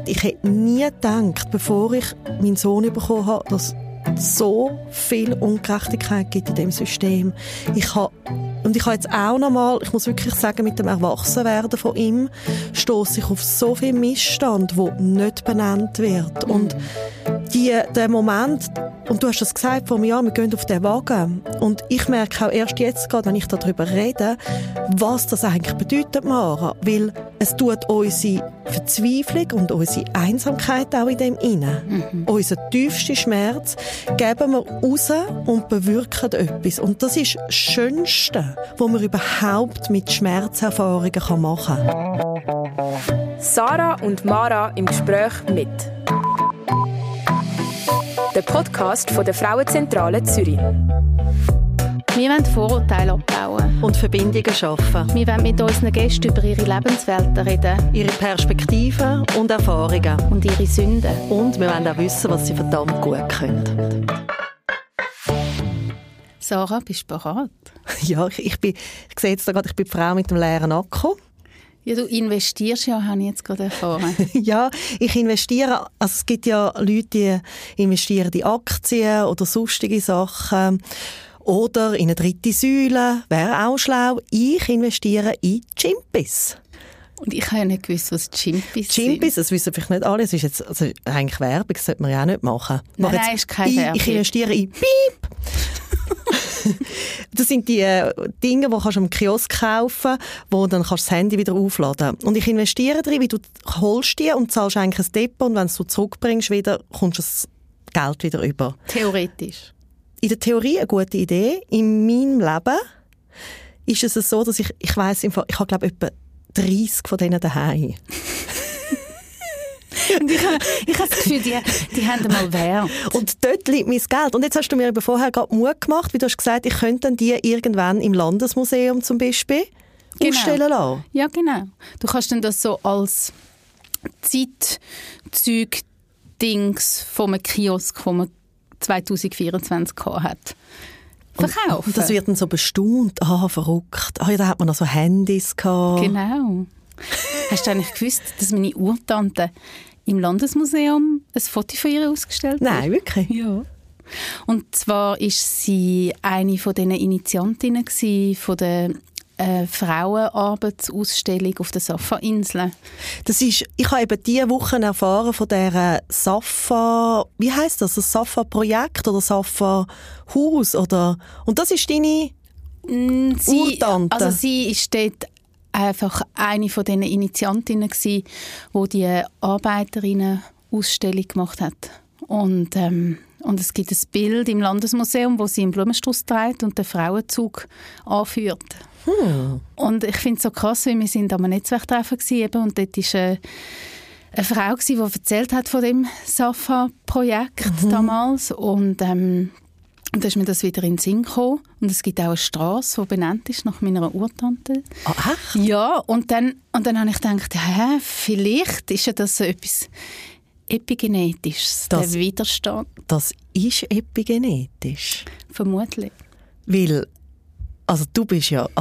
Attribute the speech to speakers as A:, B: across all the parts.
A: Ich hätte nie gedacht, bevor ich meinen Sohn bekommen habe, dass es so viel Ungerechtigkeit gibt in diesem System. Ich habe jetzt auch nochmal, ich muss wirklich sagen, mit dem Erwachsenwerden von ihm stosse ich auf so viel Missstand, der nicht benannt wird. Und der Moment, und du hast das gesagt vor mir, ja, wir gehen auf den Wagen. Und ich merke auch erst jetzt gerade, wenn ich darüber rede, was das eigentlich bedeutet, Mara. Weil es tut unsere Verzweiflung und unsere Einsamkeit auch in dem inne. Unser tiefster Schmerz geben wir raus und bewirken etwas. Und das ist das Schönste, was man überhaupt mit Schmerzerfahrungen machen kann.
B: Sarah und Mara im Gespräch mit. Der Podcast von der Frauenzentrale Zürich.
C: Wir wollen Vorurteile abbauen.
A: Und Verbindungen schaffen.
C: Wir wollen mit unseren Gästen über ihre Lebenswelten reden.
A: Ihre Perspektiven und Erfahrungen.
C: Und ihre Sünden.
A: Und wir wollen auch wissen, was sie verdammt gut können.
C: Sarah, bist du bereit?
A: Ja, ich sehe jetzt gerade, ich bin die Frau mit dem leeren Akku.
C: Ja, du investierst ja, habe ich jetzt gerade erfahren.
A: Ja, ich investiere. Also es gibt ja Leute, die investieren in Aktien oder sonstige Sachen. Oder in eine dritte Säule. Wäre auch schlau. Ich investiere in Gympis.
C: Und ich habe ja nicht gewusst, was Gympis sind.
A: Gympis, das wissen vielleicht nicht alle. Das ist jetzt also eigentlich Werbung, das sollte man ja auch nicht machen.
C: Nein, ist keine Werbung.
A: Ich investiere in Piep. Das sind die Dinge, die du am Kiosk kaufen kannst, wo dann kannst du das Handy wieder aufladen. Und ich investiere drin, wie du holst die und zahlst eigentlich ein Depot und wenn du es zurückbringst, wieder, kommst du das Geld wieder über.
C: Theoretisch.
A: In der Theorie eine gute Idee. In meinem Leben ist es so, dass ich weiss, ich habe glaube ich etwa 30 von denen daheim.
C: Und ich habe das Gefühl, die haben mal Wert.
A: Und dort liegt mein Geld. Und jetzt hast du mir vorher gerade Mut gemacht, wie du hast gesagt, ich könnte dann die irgendwann im Landesmuseum zum Beispiel ausstellen lassen.
C: Ja, genau. Du kannst dann das so als Zeitzeug-Dings vom Kiosk, den man 2024 hat, verkaufen.
A: Und das wird dann so bestaunt. Verrückt. Ja, da hat man noch so Handys gehabt.
C: Genau. Hast du eigentlich gewusst, dass meine Urtante im Landesmuseum ein Foto von ihr ausgestellt hat?
A: Nein, wirklich?
C: Ja. Und zwar war sie eine von diesen Initiantinnen von der Frauenarbeitsausstellung auf der Safa-Insel.
A: Ich habe eben diese Woche erfahren von dieser Safa, wie heisst das? Das Safa-Projekt oder Safa-Haus? Und das ist deine Urtante?
C: Also sie ist dort einfach eine von diesen Initiantinnen gsi, die die Arbeiterinnen-Ausstellung gemacht hat. Und es gibt ein Bild im Landesmuseum, wo sie einen Blumenstrauß trägt und den Frauenzug anführt. Und ich finde es so krass, weil wir sind am Netzwerktreffen gewesen, und dort war eine Frau, die erzählt hat von dem Safa-Projekt damals. Und dann ist mir das wieder in den Sinn gekommen. Und es gibt auch eine Strasse, die benannt ist nach meiner Urtante.
A: Ah, echt?
C: Ja, und dann habe ich gedacht, vielleicht ist ja das so etwas Epigenetisches, der Widerstand.
A: Das ist epigenetisch?
C: Vermutlich.
A: Weil, also du bist ja,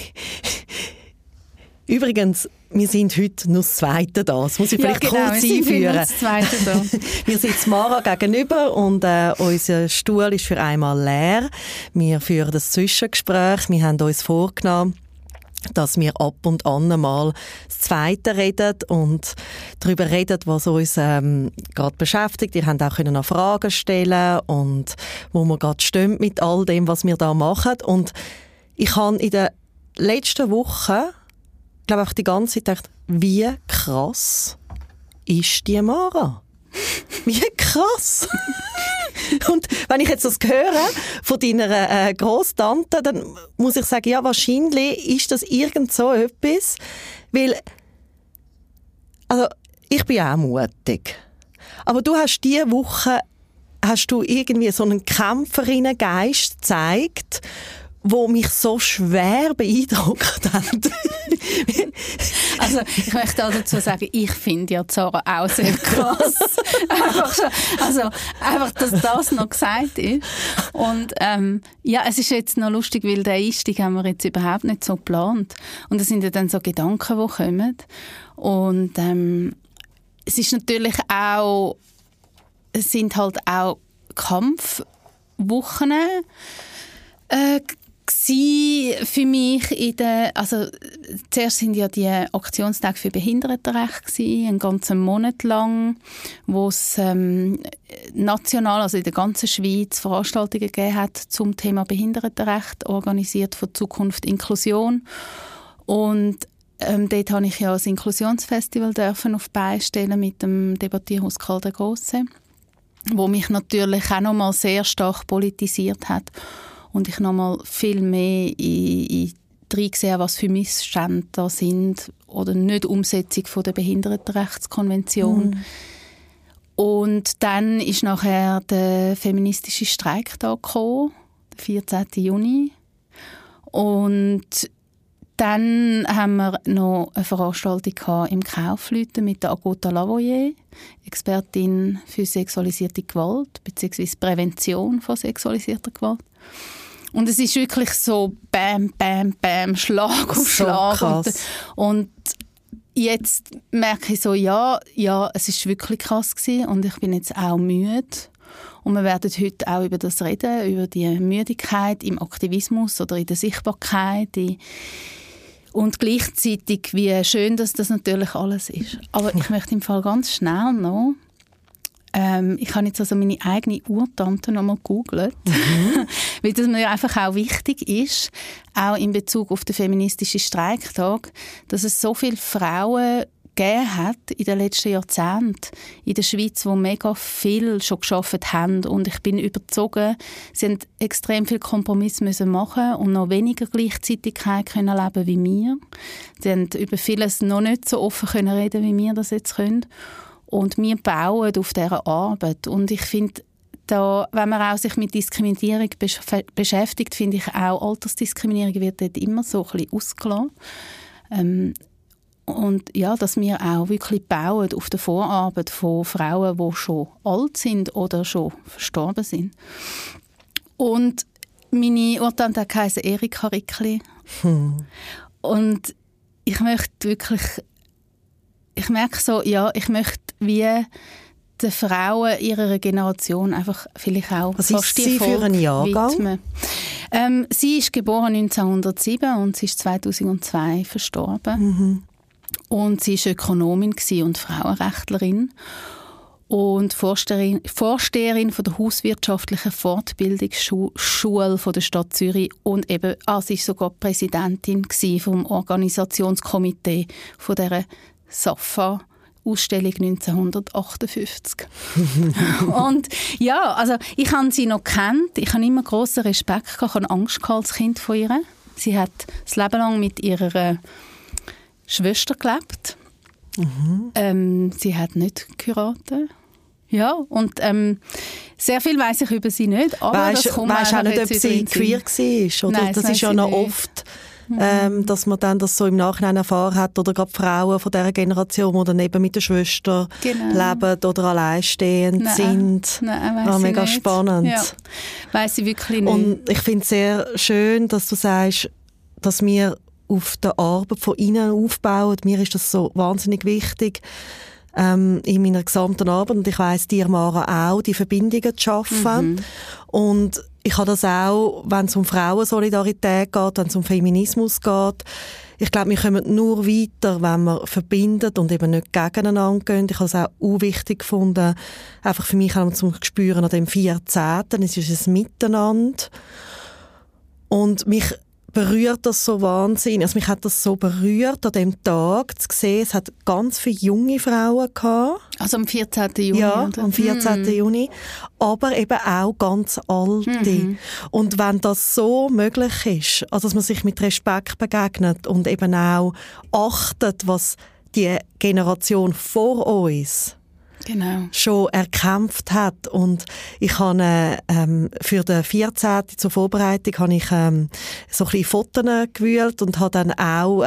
A: übrigens, wir sind heute nur das Zweite da. Das muss ich vielleicht kurz einführen.
C: Das Zweite da.
A: Wir sitzen Mara gegenüber und unser Stuhl ist für einmal leer. Wir führen das Zwischengespräch. Wir haben uns vorgenommen, dass wir ab und an mal das Zweite reden und darüber reden, was uns gerade beschäftigt. Ihr könnt auch noch Fragen stellen und wo wir gerade stehen mit all dem, was wir da machen. Und ich habe in den letzten Wochen, glaube ich, die ganze Zeit gedacht, wie krass ist die Mara? Wie krass! Und wenn ich jetzt das höre von deiner Grosstante, dann muss ich sagen, ja, wahrscheinlich ist das irgend so etwas, weil, also, ich bin auch mutig. Aber du hast diese Woche, irgendwie so einen Kämpferinnengeist gezeigt, wo mich so schwer beeindruckt hat.
C: Also ich möchte auch dazu sagen, ich finde ja Sarah auch sehr krass. einfach, dass das noch gesagt ist. Und ja, es ist jetzt noch lustig, weil den Einstieg haben wir jetzt überhaupt nicht so geplant. Und es sind ja dann so Gedanken, die kommen. Und es ist natürlich auch, es sind halt auch Kampfwochen für mich also zuerst sind ja die Aktionstage für Behindertenrechte gewesen, einen ganzen Monat lang, wo es national, also in der ganzen Schweiz, Veranstaltungen gegeben hat zum Thema Behindertenrecht, organisiert von Zukunft Inklusion. Und dort habe ich ja das Inklusionsfestival dürfen auf die Beine stellen mit dem Debattierhaus Karl der Grosse, wo mich natürlich auch noch mal sehr stark politisiert hat und ich noch mal viel mehr reingesehen, was für Missstände da sind oder nicht Umsetzung von der Behindertenrechtskonvention. Und dann ist nachher der feministische Streiktag gekommen, der 14. Juni. Und dann haben wir noch eine Veranstaltung im Kaufleuten mit der Agota Lavoyer, Expertin für sexualisierte Gewalt bzw. Prävention von sexualisierter Gewalt. Und es ist wirklich so Bam, Bam, Bam, Schlag auf Schlag. Und jetzt merke ich so, ja, es ist wirklich krass gewesen und ich bin jetzt auch müde. Und wir werden heute auch über das reden, über die Müdigkeit im Aktivismus oder in der Sichtbarkeit. Und gleichzeitig, wie schön, dass das natürlich alles ist. Aber ich möchte im Fall ganz schnell noch, ich habe jetzt also meine eigene Urtante noch mal gegoogelt, weil das mir einfach auch wichtig ist, auch in Bezug auf den feministischen Streiktag, dass es so viele Frauen gegeben hat in den letzten Jahrzehnten in der Schweiz, die mega viel schon gearbeitet haben. Und ich bin überzeugt, sie haben extrem viel Kompromisse müssen machen und noch weniger Gleichzeitigkeit können leben wie wir. Sie haben über vieles noch nicht so offen können reden, wie wir das jetzt können. Und wir bauen auf dieser Arbeit. Und ich finde, da, wenn man auch sich mit Diskriminierung beschäftigt, finde ich auch, Altersdiskriminierung wird dort immer so ein bisschen ausgelassen. Und ja, dass wir auch wirklich bauen auf der Vorarbeit von Frauen, die schon alt sind oder schon verstorben sind. Und meine Urtante heisst Erika Rickli. Und ich möchte wirklich, ich merke so, ja, ich möchte wie den Frauen ihrer Generation einfach vielleicht auch
A: was fast ist sie für einen Jahrgang?
C: Widmen. Sie ist geboren 1907 und sie ist 2002 verstorben. Und sie war Ökonomin und Frauenrechtlerin und Vorsteherin von der hauswirtschaftlichen Fortbildungsschule von der Stadt Zürich und eben, sie war sogar Präsidentin vom Organisationskomitee von dieser SAFA-Ausstellung 1958. Und ja, also ich habe sie noch gekannt, ich habe immer grossen Respekt gehabt, ich habe Angst gehabt als Kind von ihr. Sie hat das Leben lang mit ihrer Schwester gelebt. Sie hat nicht geheiratet. Ja, und sehr viel weiss ich über sie nicht. Aber
A: weißt du auch nicht, ob sie queer war? Oder? Nein, das ist ja noch nicht. Oft, dass man dann das so im Nachhinein erfahren hat. Oder gerade Frauen von dieser Generation, die dann eben mit der Schwester leben oder alleinstehend sind. Nein, mega nicht. Spannend.
C: Ja, weiss ich wirklich nicht.
A: Und ich finde es sehr schön, dass du sagst, dass wir auf der Arbeit von innen aufbauen. Mir ist das so wahnsinnig wichtig in meiner gesamten Arbeit. Und ich weiss, dir, Mara, auch, die Verbindungen zu schaffen. Und ich habe das auch, wenn es um Frauensolidarität geht, wenn es um Feminismus geht. Ich glaube, wir kommen nur weiter, wenn wir verbinden und eben nicht gegeneinander gehen. Ich habe es auch wichtig gefunden, einfach für mich auch zum Spüren an dem 14. Es ist ein Miteinander. Und mich berührt das so wahnsinnig. Also mich hat das so berührt, an dem Tag zu sehen, es hat ganz viele junge Frauen gehabt.
C: Also am 14. Juni?
A: Ja,
C: oder?
A: am 14. Juni. Aber eben auch ganz alte. Und wenn das so möglich ist, also dass man sich mit Respekt begegnet und eben auch achtet, was die Generation vor uns schon erkämpft hat. Und ich habe für den 14. zur Vorbereitung habe ich so ein bisschen Fotos gewühlt und habe dann auch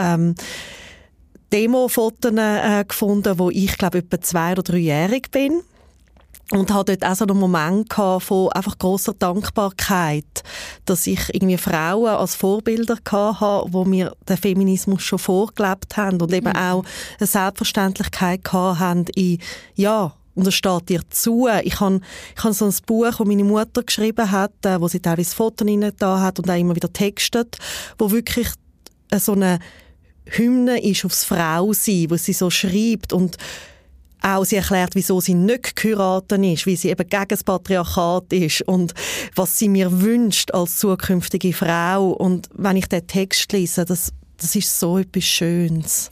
A: Demo-Fotos gefunden, wo ich glaube etwa 2- oder 3-jährig bin. Und hatte dort auch so einen Moment von einfach grosser Dankbarkeit, dass ich irgendwie Frauen als Vorbilder hatte, die mir den Feminismus schon vorgelebt haben und eben auch eine Selbstverständlichkeit hatten in, ja, und es steht dir zu. Ich habe so ein Buch, das meine Mutter geschrieben hat, wo sie teilweise Fotos da hat und auch immer wieder textet, wo wirklich so eine Hymne ist aufs Frausein, wo sie so schreibt und auch sie erklärt, wieso sie nicht geheiratet ist, wie sie eben gegen das Patriarchat ist und was sie mir wünscht als zukünftige Frau. Und wenn ich den Text lese, das ist so etwas Schönes.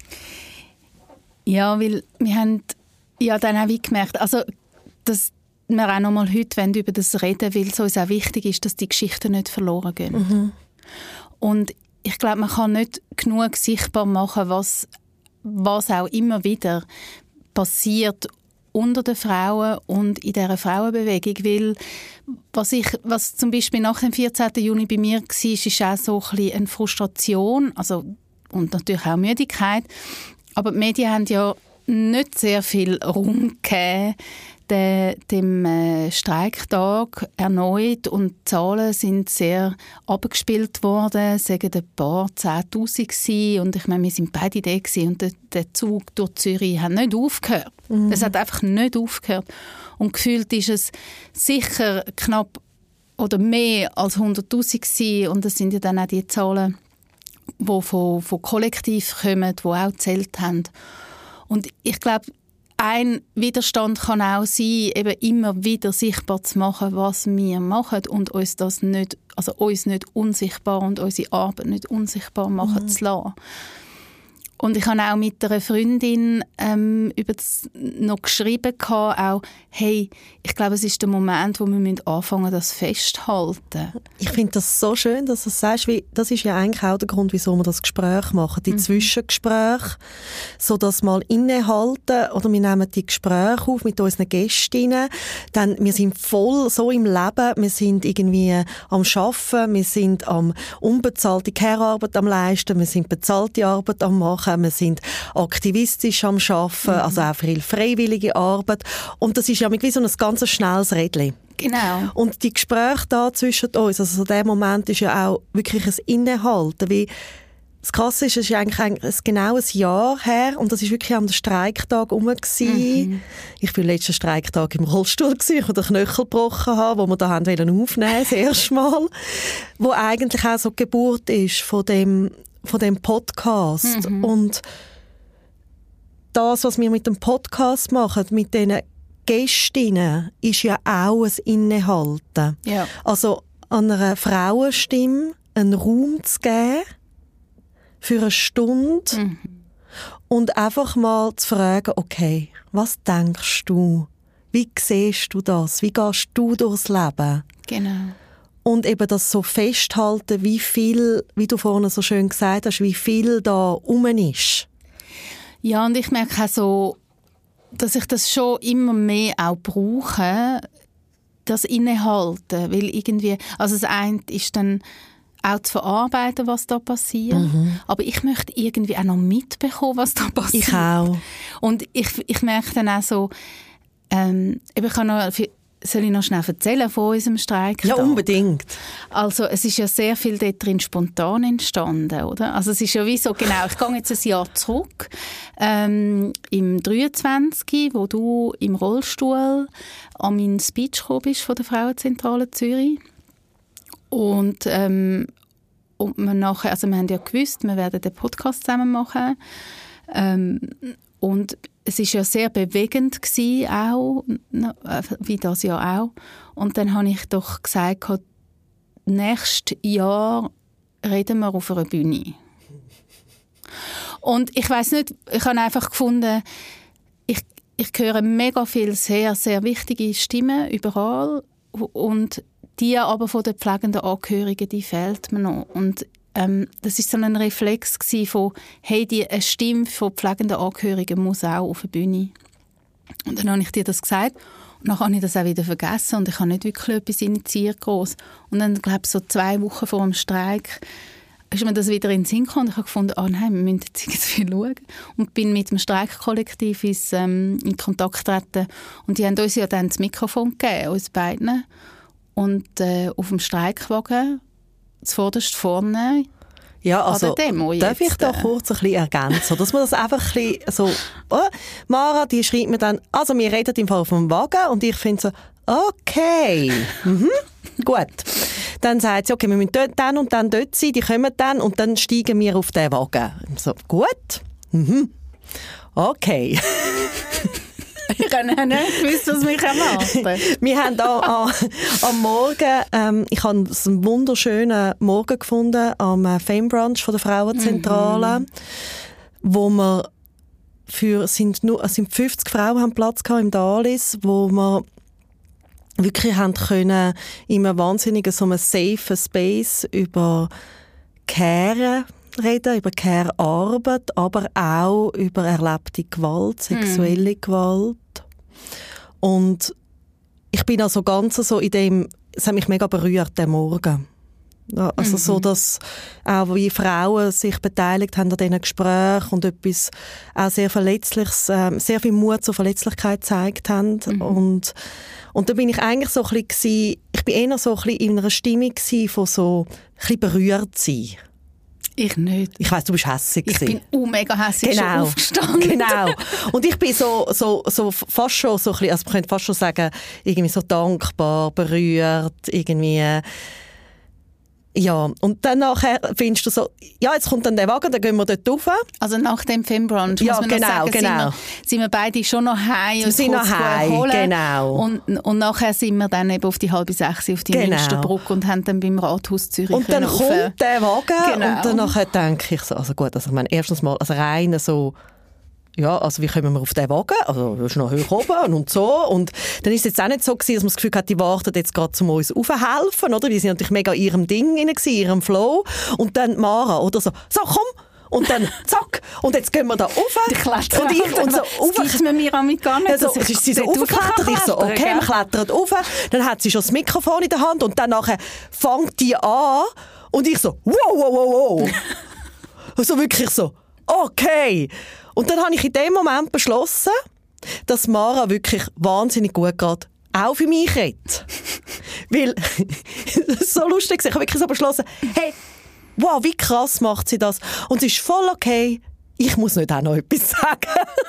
C: Ja, weil wir haben ja dann auch wie gemerkt, also dass wir auch noch mal heute über das reden, weil es uns auch wichtig ist, dass die Geschichten nicht verloren gehen. Mhm. Und ich glaube, man kann nicht genug sichtbar machen, was auch immer wieder passiert unter den Frauen und in dieser Frauenbewegung. Weil was zum Beispiel nach dem 14. Juni bei mir war, ist auch so ein bisschen eine Frustration, also, und natürlich auch Müdigkeit. Aber die Medien haben ja nicht sehr viel Raum gegeben dem Streiktag erneut und die Zahlen sind sehr abgespielt worden, sagen ein paar 10'000 gewesen. Und ich meine, wir sind beide da gewesen und der Zug durch Zürich hat nicht aufgehört. Mhm. Es hat einfach nicht aufgehört. Und gefühlt ist es sicher knapp oder mehr als 100'000 gewesen. Und das sind ja dann auch die Zahlen, die von Kollektiv kommen, die auch gezählt haben. Und ich glaube, ein Widerstand kann auch sein, eben immer wieder sichtbar zu machen, was wir machen und uns das nicht, also uns nicht unsichtbar und unsere Arbeit nicht unsichtbar machen zu lassen. Und ich habe auch mit einer Freundin über das noch geschrieben, auch, hey, ich glaube, es ist der Moment, wo wir anfangen müssen, das festzuhalten. Ich
A: finde das so schön, dass du das sagst, weil das ist ja eigentlich auch der Grund, wieso wir das Gespräch machen, die Zwischengespräche, so dass mal innehalten oder wir nehmen die Gespräche auf mit unseren Gästinnen, dann wir sind voll so im Leben, wir sind irgendwie am Arbeiten, wir sind am unbezahlte Care-Arbeit am leisten, wir sind bezahlte Arbeit am machen, wir sind aktivistisch am Arbeiten, also auch viel freiwillige Arbeit. Und das ist ja wie so ein ganz schnelles Rädchen.
C: Genau.
A: Und die Gespräche da zwischen uns, also so der Moment ist ja auch wirklich ein Innehalten. Wie das Krasse ist, es ist eigentlich genau ein Jahr her und das war wirklich am Streiktag rum. Ich war letzten Streiktag im Rollstuhl, ich den Knöchel gebrochen habe, wo wir da aufnehmen wollten, das erste Mal. Wo eigentlich auch so die Geburt ist von dem Podcast. Und das, was wir mit dem Podcast machen, mit diesen Gästinnen, ist ja auch ein Innehalten. Ja. Also an einer Frauenstimme einen Raum zu geben für eine Stunde und einfach mal zu fragen, okay, was denkst du? Wie siehst du das? Wie gehst du durchs Leben?
C: Genau.
A: Und eben das so festhalten, wie viel, wie du vorhin so schön gesagt hast, wie viel da rum ist.
C: Ja, und ich merke auch so, dass ich das schon immer mehr auch brauche, das Innehalten. Weil irgendwie, also das eine ist dann auch zu verarbeiten, was da passiert. Aber ich möchte irgendwie auch noch mitbekommen, was da passiert.
A: Ich auch.
C: Und ich merke dann auch so, ich kann noch... Soll ich noch schnell erzählen von unserem Streik?
A: Ja, unbedingt.
C: Also es ist ja sehr viel dort drin spontan entstanden, oder? Also es ist ja wie so, genau, ich gehe jetzt ein Jahr zurück, im 23, wo du im Rollstuhl an meinen Speech gekommen bist von der Frauenzentrale Zürich. Und wir nachher, also wir haben ja gewusst, wir werden den Podcast zusammen machen. Und es war ja sehr bewegend gewesen, auch, wie das ja auch. Und dann habe ich doch gesagt, nächstes Jahr reden wir auf einer Bühne. Und ich weiss nicht, ich habe einfach gefunden, ich höre mega viele sehr, sehr wichtige Stimmen überall. Und die aber von den pflegenden Angehörigen, die fehlt mir noch. Und das war so ein Reflex von, hey, eine Stimme von pflegenden Angehörigen muss auch auf die Bühne. Und dann habe ich dir das gesagt und dann habe ich das auch wieder vergessen und ich habe nicht wirklich etwas initiiert groß. Und dann, glaube ich, so 2 Wochen vor dem Streik ist mir das wieder in den Sinn gekommen und ich habe gefunden, nein, wir müssen jetzt viel schauen. Und bin mit dem Streikkollektiv in Kontakt getreten und die haben uns ja dann das Mikrofon gegeben, uns beiden. Und auf dem Streikwagen, zuvorderst vorne,
A: ja, also,
C: Demo
A: darf ich da kurz ein bisschen ergänzen? Dass man das einfach ein bisschen so, Mara, die schreibt mir dann, also wir reden im Fall auf dem Wagen und ich finde so, okay, gut. Dann sagt sie, okay, wir müssen dann und dann dort sein, die kommen dann und dann steigen wir auf den Wagen. So, gut, okay.
C: Ich habe nicht gewusst, was mich erwartet.
A: Wir haben da am Morgen, ich habe einen wunderschönen Morgen gefunden am Fame Brunch von der Frauenzentrale, wo wir sind 50 Frauen haben Platz gehabt im Dalis, wo wir wirklich haben können in einem wahnsinnigen so einem safen Space über Care reden, über Care-Arbeit, aber auch über erlebte Gewalt, sexuelle Gewalt. Und ich bin also ganz so in dem, es hat mich mega berührt, den Morgen. Also so, dass auch wie Frauen sich beteiligt haben an diesen Gesprächen und etwas auch sehr Verletzliches, sehr viel Mut zur Verletzlichkeit gezeigt haben. Und da bin ich eigentlich so ein bisschen, ich bin eher so ein bisschen in einer Stimmung von so ein bisschen berührt sein.
C: Ich nicht.
A: Ich weiss, du bist hässig.
C: Ich bin mega hässig schon aufgestanden.
A: Genau. Und ich bin so fast schon so ein bisschen, also man könnte fast schon sagen, irgendwie so dankbar, berührt, irgendwie. Ja, und dann nachher findest du so, ja, jetzt kommt dann der Wagen, dann gehen wir dort rauf.
C: Also nach dem Filmbrunch,
A: ja,
C: muss man noch sagen, sind wir beide schon noch heim.
A: Wir sind noch heim, genau.
C: Und nachher sind wir dann eben auf die 5:30 auf die Münsterbrücke und haben dann beim Rathaus Zürich
A: und dann kommt der Wagen
C: genau.
A: Und dann denke ich so, also gut, also ich meine, erstens mal, also rein so, ja, also wie kommen wir auf den Wagen? Also du bist noch hoch oben und so. Und dann ist es jetzt auch nicht so gewesen, dass man das Gefühl hat, die warten jetzt gerade, um uns aufzuhelfen, oder? Die sind natürlich mega in ihrem Ding in ihrem Flow. Und dann Mara, oder so komm! Und dann zack! Und jetzt gehen wir da rauf.
C: Die klettern.
A: Und ich und so
C: rauf. Das gibt mir an mich gar nicht.
A: Also, ist sie so aufgeklettert. Ich so, okay, wir klettern rauf. Dann hat sie schon das Mikrofon in der Hand und dann nachher fängt die an. Und ich so, wow. So wirklich so, okay. Und dann habe ich in dem Moment beschlossen, dass Mara wirklich wahnsinnig gut geht, auch für mich redet. Weil, das ist so lustig, ich habe wirklich so beschlossen, hey, wow, wie krass macht sie das. Und es ist voll okay, ich muss nicht auch noch etwas sagen.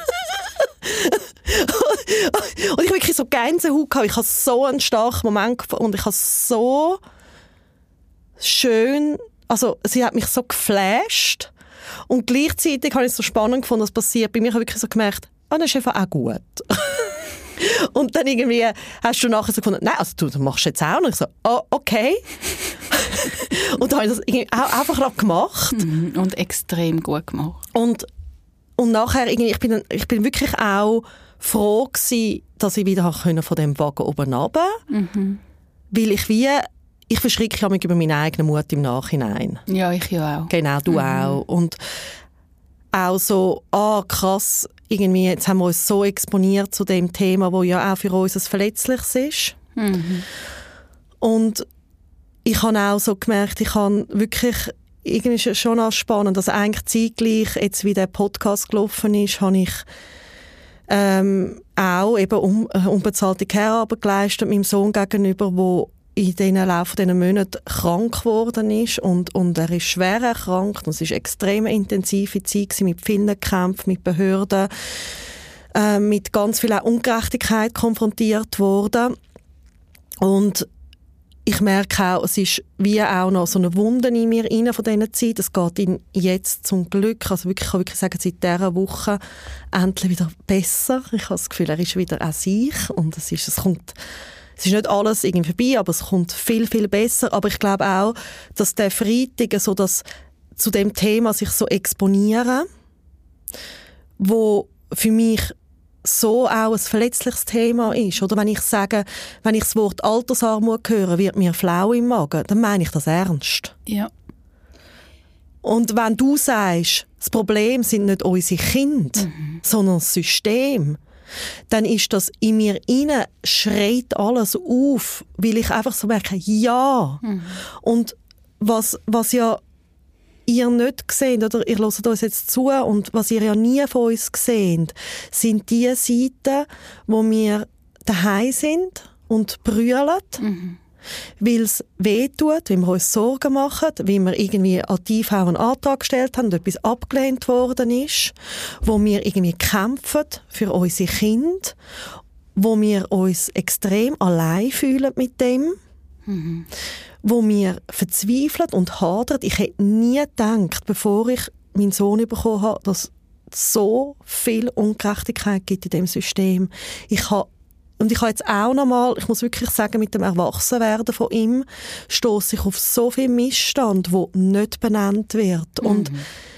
A: Und ich habe wirklich so Gänsehaut gehabt, ich habe so einen starken Moment gefunden und ich habe so schön, also sie hat mich so geflasht. Und gleichzeitig habe ich es so spannend gefunden, was passiert. Bei mir habe ich wirklich so gemerkt, das ist einfach auch gut. Und dann irgendwie hast du nachher so gefunden, nein, also du machst jetzt auch. Und ich so, okay. Und dann habe ich das irgendwie einfach gemacht.
C: Und extrem gut gemacht.
A: Und nachher, ich bin wirklich auch froh gewesen, dass ich wieder von dem Wagen oben runter konnte. Weil ich verschrecke ja über meinen eigenen Mut im Nachhinein.
C: Ja, ich ja auch.
A: Genau, du auch. Und auch so, krass, irgendwie, jetzt haben wir uns so exponiert zu dem Thema, das ja auch für uns ein Verletzliches ist. Und ich habe auch so gemerkt, ich habe wirklich, irgendwie schon auch spannend, dass eigentlich zeitgleich, jetzt wie der Podcast gelaufen ist, habe ich auch eben unbezahlte Care-Arbeit geleistet meinem Sohn gegenüber, der in den Laufe dieser Monate krank geworden ist und er ist schwer erkrankt. Es war eine extrem intensive Zeit mit vielen Kämpfen, mit Behörden, mit ganz viel Ungerechtigkeit konfrontiert worden. Und ich merke auch, es ist wie auch noch so eine Wunde in mir rein von dieser Zeit. Es geht ihm jetzt zum Glück, also wirklich, ich kann wirklich sagen, seit dieser Woche endlich wieder besser. Ich habe das Gefühl, er ist wieder an sich und es ist nicht alles irgendwie vorbei, aber es kommt viel, viel besser. Aber ich glaube auch, dass der Freitag so das, zu dem Thema sich so exponieren, wo für mich so auch ein verletzliches Thema ist. Oder wenn ich sage, wenn ich das Wort Altersarmut höre, wird mir flau im Magen, dann meine ich das ernst.
C: Ja.
A: Und wenn du sagst, das Problem sind nicht unsere Kinder, sondern das System, dann ist das in mir rein, schreit alles auf, weil ich einfach so merke, ja. Und was ja ihr nicht seht, oder ihr hört uns jetzt zu, und was ihr ja nie von uns seht, sind die Seiten, wo wir daheim sind und brüllen, weil es wehtut, weil wir uns Sorgen machen, weil wir irgendwie an die IV einen Antrag gestellt haben und etwas abgelehnt worden ist, wo wir irgendwie kämpfen für unsere Kinder, wo wir uns extrem allein fühlen mit dem, wo wir verzweifeln und hadern. Ich hätte nie gedacht, bevor ich meinen Sohn bekommen habe, dass es so viel Ungerechtigkeit gibt in diesem System. Ich habe jetzt auch nochmal, ich muss wirklich sagen, mit dem Erwachsenwerden von ihm stosse ich auf so viel Missstand, der nicht benannt wird. Und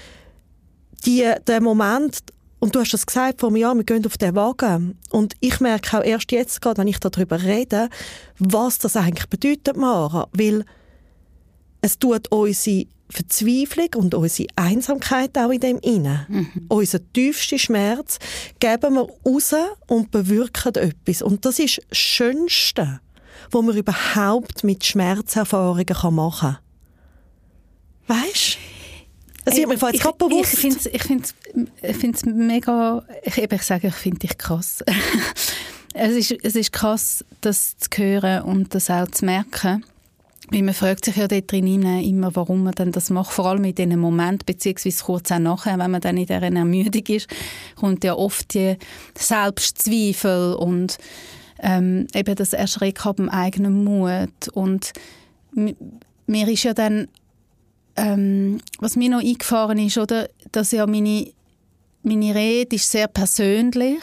A: der Moment, und du hast das gesagt vor mir, ja, wir gehen auf den Wagen. Und ich merke auch erst jetzt gerade, wenn ich darüber rede, was das eigentlich bedeutet, Mara. Weil es tut unsere Verzweiflung und unsere Einsamkeit auch in dem inne. Unser tiefster Schmerz geben wir raus und bewirken etwas. Und das ist das Schönste, was man überhaupt mit Schmerzerfahrungen machen kann. Weisst du? Das wird mir jetzt gerade bewusst.
C: Ich finde es mega... Ich sage, ich finde dich krass. Es ist krass, das zu hören und das auch zu merken. Weil man fragt sich ja dort drin immer, warum man denn das macht. Vor allem in diesem Moment, beziehungsweise kurz auch nachher, wenn man dann in dieser Ermüdung ist, kommt ja oft die Selbstzweifel und eben das Erschrecken ab dem eigenen Mut. Und mir ist ja dann, was mir noch eingefahren ist, oder, dass ja meine Rede ist sehr persönlich.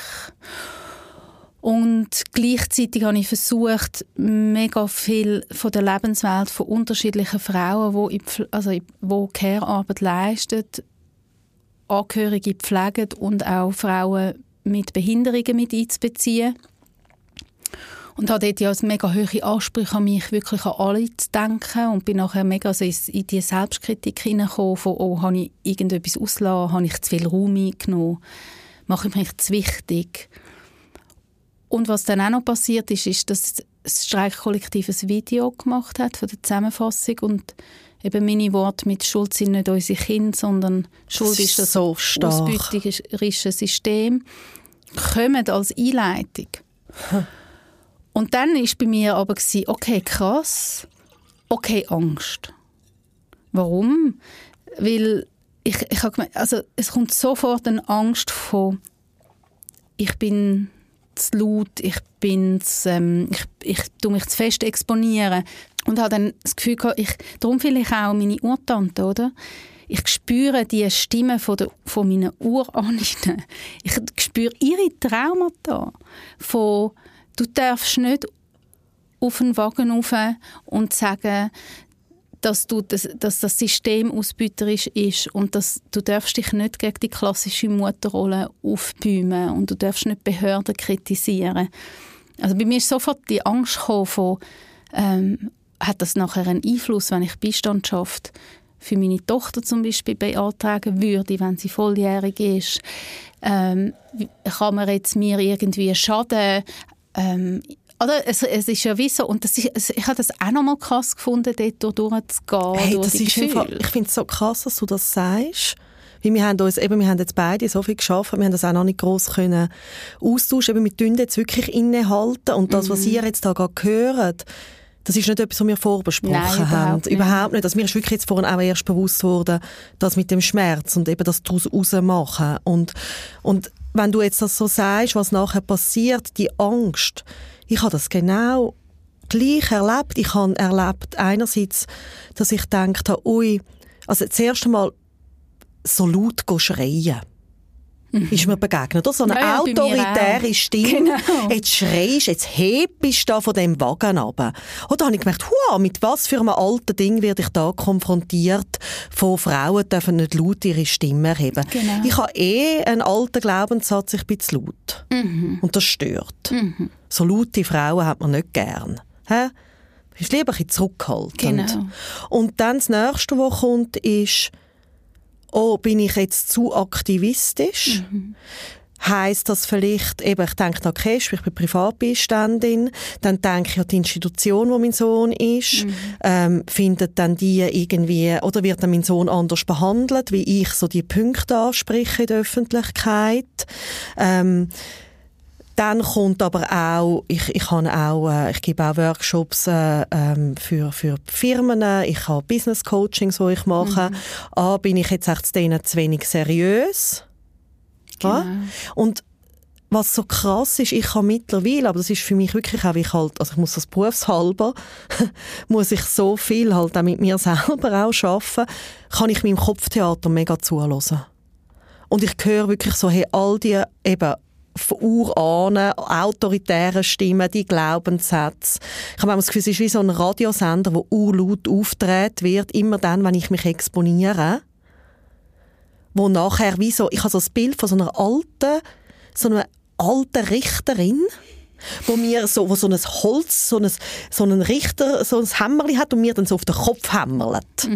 C: Und gleichzeitig habe ich versucht, mega viel von der Lebenswelt von unterschiedlichen Frauen, die Care-Arbeit leisten, Angehörige pflegen und auch Frauen mit Behinderungen mit einzubeziehen. Und habe dort ja mega hohe Ansprüche an mich, wirklich an alle zu denken. Und bin nachher mega so in die Selbstkritik hineingekommen, von, oh, habe ich irgendetwas ausgelassen, habe ich zu viel Raum eingenommen, mache ich mich zu wichtig. Und was dann auch noch passiert ist, dass das Streikkollektiv ein Video gemacht hat von der Zusammenfassung und eben meine Worte mit «Schuld sind nicht unsere Kinder, sondern Schuld ist das
A: so
C: ausbeuterische System», kommen als Einleitung. Und dann war bei mir aber, okay, krass, okay, Angst. Warum? Weil ich habe gemerkt, also es kommt sofort eine Angst von «Ich bin zu laut, ich tue mich zu fest exponieren». Und habe dann das Gefühl gehabt, darum vielleicht auch meine Urtante, oder? Ich spüre die Stimme von meinen Urahnen. Ich spüre ihre Traumata von «Du darfst nicht auf den Wagen rauf und sagen, dass das System ausbeuterisch ist und dass du darfst dich nicht gegen die klassische Mutterrolle aufbäumen und du darfst nicht Behörden kritisieren». Also bei mir ist sofort die Angst gekommen von, hat das nachher einen Einfluss, wenn ich Beistandschaft für meine Tochter zum Beispiel beantragen würde, wenn sie volljährig ist? Kann man jetzt mir irgendwie schaden? Oder es ist ja wie so, und ich habe das auch noch mal krass gefunden, dort durchzugehen.
A: Hey, das ist einfach, ich finde es so krass, dass du das sagst. Weil wir haben jetzt beide so viel geschafft, wir haben das auch noch nicht gross können austauschen. Wir können jetzt wirklich innehalten und das, was ihr jetzt da gerade hört, das ist nicht etwas, was wir vorbesprochen haben. Überhaupt nicht. Also mir ist wirklich jetzt vorhin auch erst bewusst worden, das mit dem Schmerz und eben das daraus rausmachen. Und wenn du jetzt das so sagst, was nachher passiert, die Angst, ich habe das genau gleich erlebt. Ich habe erlebt einerseits, dass ich gedacht habe, also das erste Mal so laut schreien. Ist mir begegnet. So eine autoritäre Stimme. Genau. Jetzt schreist, jetzt hebst du da von dem Wagen runter. Und da habe ich gemerkt, mit was für einem alten Ding werde ich da konfrontiert, von Frauen dürfen nicht laut ihre Stimme erheben. Genau. Ich habe einen alten Glaubenssatz, ich bin zu laut. Und das stört. So laute Frauen hat man nicht gern. Ist lieber ein bisschen zurückhaltend.
C: Genau.
A: Und dann das Nächste, was kommt, ist, bin ich jetzt zu aktivistisch? heisst das vielleicht, eben, ich denke, okay, ich bin Privatbeiständin, dann denke ich an die Institution, wo mein Sohn ist, findet dann die irgendwie, oder wird dann mein Sohn anders behandelt, wie ich so die Punkte anspreche in der Öffentlichkeit. Dann kommt aber auch, ich gebe auch Workshops für Firmen, ich habe Business Coachings, die ich mache. Bin ich jetzt echt denen zu wenig seriös? Genau. Ja? Und was so krass ist, ich kann mittlerweile, aber das ist für mich wirklich auch, wie ich halt, also ich muss das berufshalber, muss ich so viel halt auch mit mir selber auch arbeiten, kann ich meinem Kopftheater mega zuhören. Und ich höre wirklich so, hey, all die eben von Urahnen, autoritären Stimmen, die Glaubenssätze. Ich habe das Gefühl, es ist wie so ein Radiosender, der urlaut aufgedreht wird, immer dann, wenn ich mich exponiere. Wo nachher wie so, ich habe so das Bild von so einer alten Richterin, wo so ein Holz, so ein Richter, so ein Hämmerli hat und mir dann so auf den Kopf hämmerlet.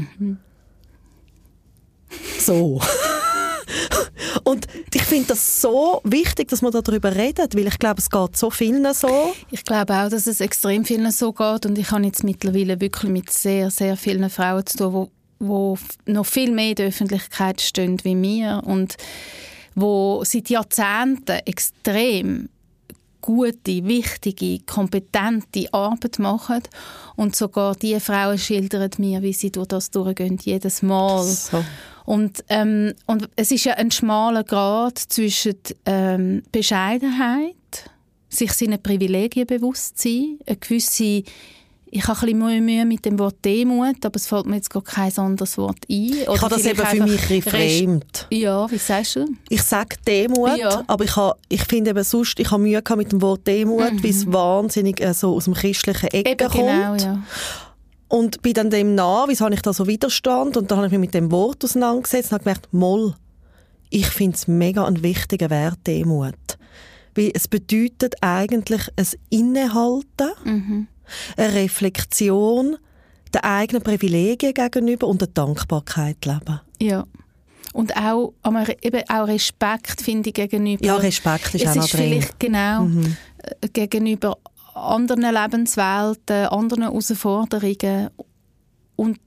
A: So. Und ich finde das so wichtig, dass man darüber redet, weil ich glaube, es geht so vielen so.
C: Ich glaube auch, dass es extrem vielen so geht und ich habe jetzt mittlerweile wirklich mit sehr, sehr vielen Frauen zu tun, die noch viel mehr in der Öffentlichkeit stehen wie wir und die seit Jahrzehnten extrem gute, wichtige, kompetente Arbeit machen. Und sogar diese Frauen schildern mir, wie sie durch das durchgehen, jedes Mal. So. Und es ist ja ein schmaler Grat zwischen Bescheidenheit, sich seinen Privilegien bewusst sein, eine gewisse, ich habe ein bisschen Mühe mit dem Wort Demut, aber es fällt mir jetzt gar kein anderes Wort ein. Oder
A: ich habe das eben für mich reframed.
C: Ja, wie sagst du?
A: Ich sage Demut, ja. Aber ich finde eben sonst, ich habe Mühe mit dem Wort Demut, weil es wahnsinnig so aus dem christlichen Ecke kommt. Genau, ja. Und bei dann dem wieso habe ich da so Widerstand? Und dann habe ich mich mit dem Wort auseinandergesetzt und habe gemerkt, ich finde es mega ein wichtiger Wert, Demut. Weil es bedeutet eigentlich ein Innehalten, eine Reflexion der eigenen Privilegien gegenüber und eine Dankbarkeit leben.
C: Ja. Und auch, eben auch Respekt, finde ich, gegenüber...
A: Ja, Respekt ist auch noch drin.
C: Vielleicht genau gegenüber anderen Lebenswelten, anderen Herausforderungen und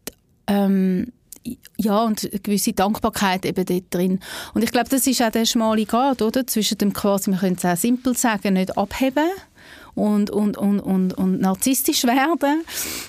C: und eine gewisse Dankbarkeit eben dort drin. Und ich glaube, das ist auch der schmale Grat, oder? Zwischen dem quasi, man könnte es auch simpel sagen, nicht abheben und narzisstisch werden,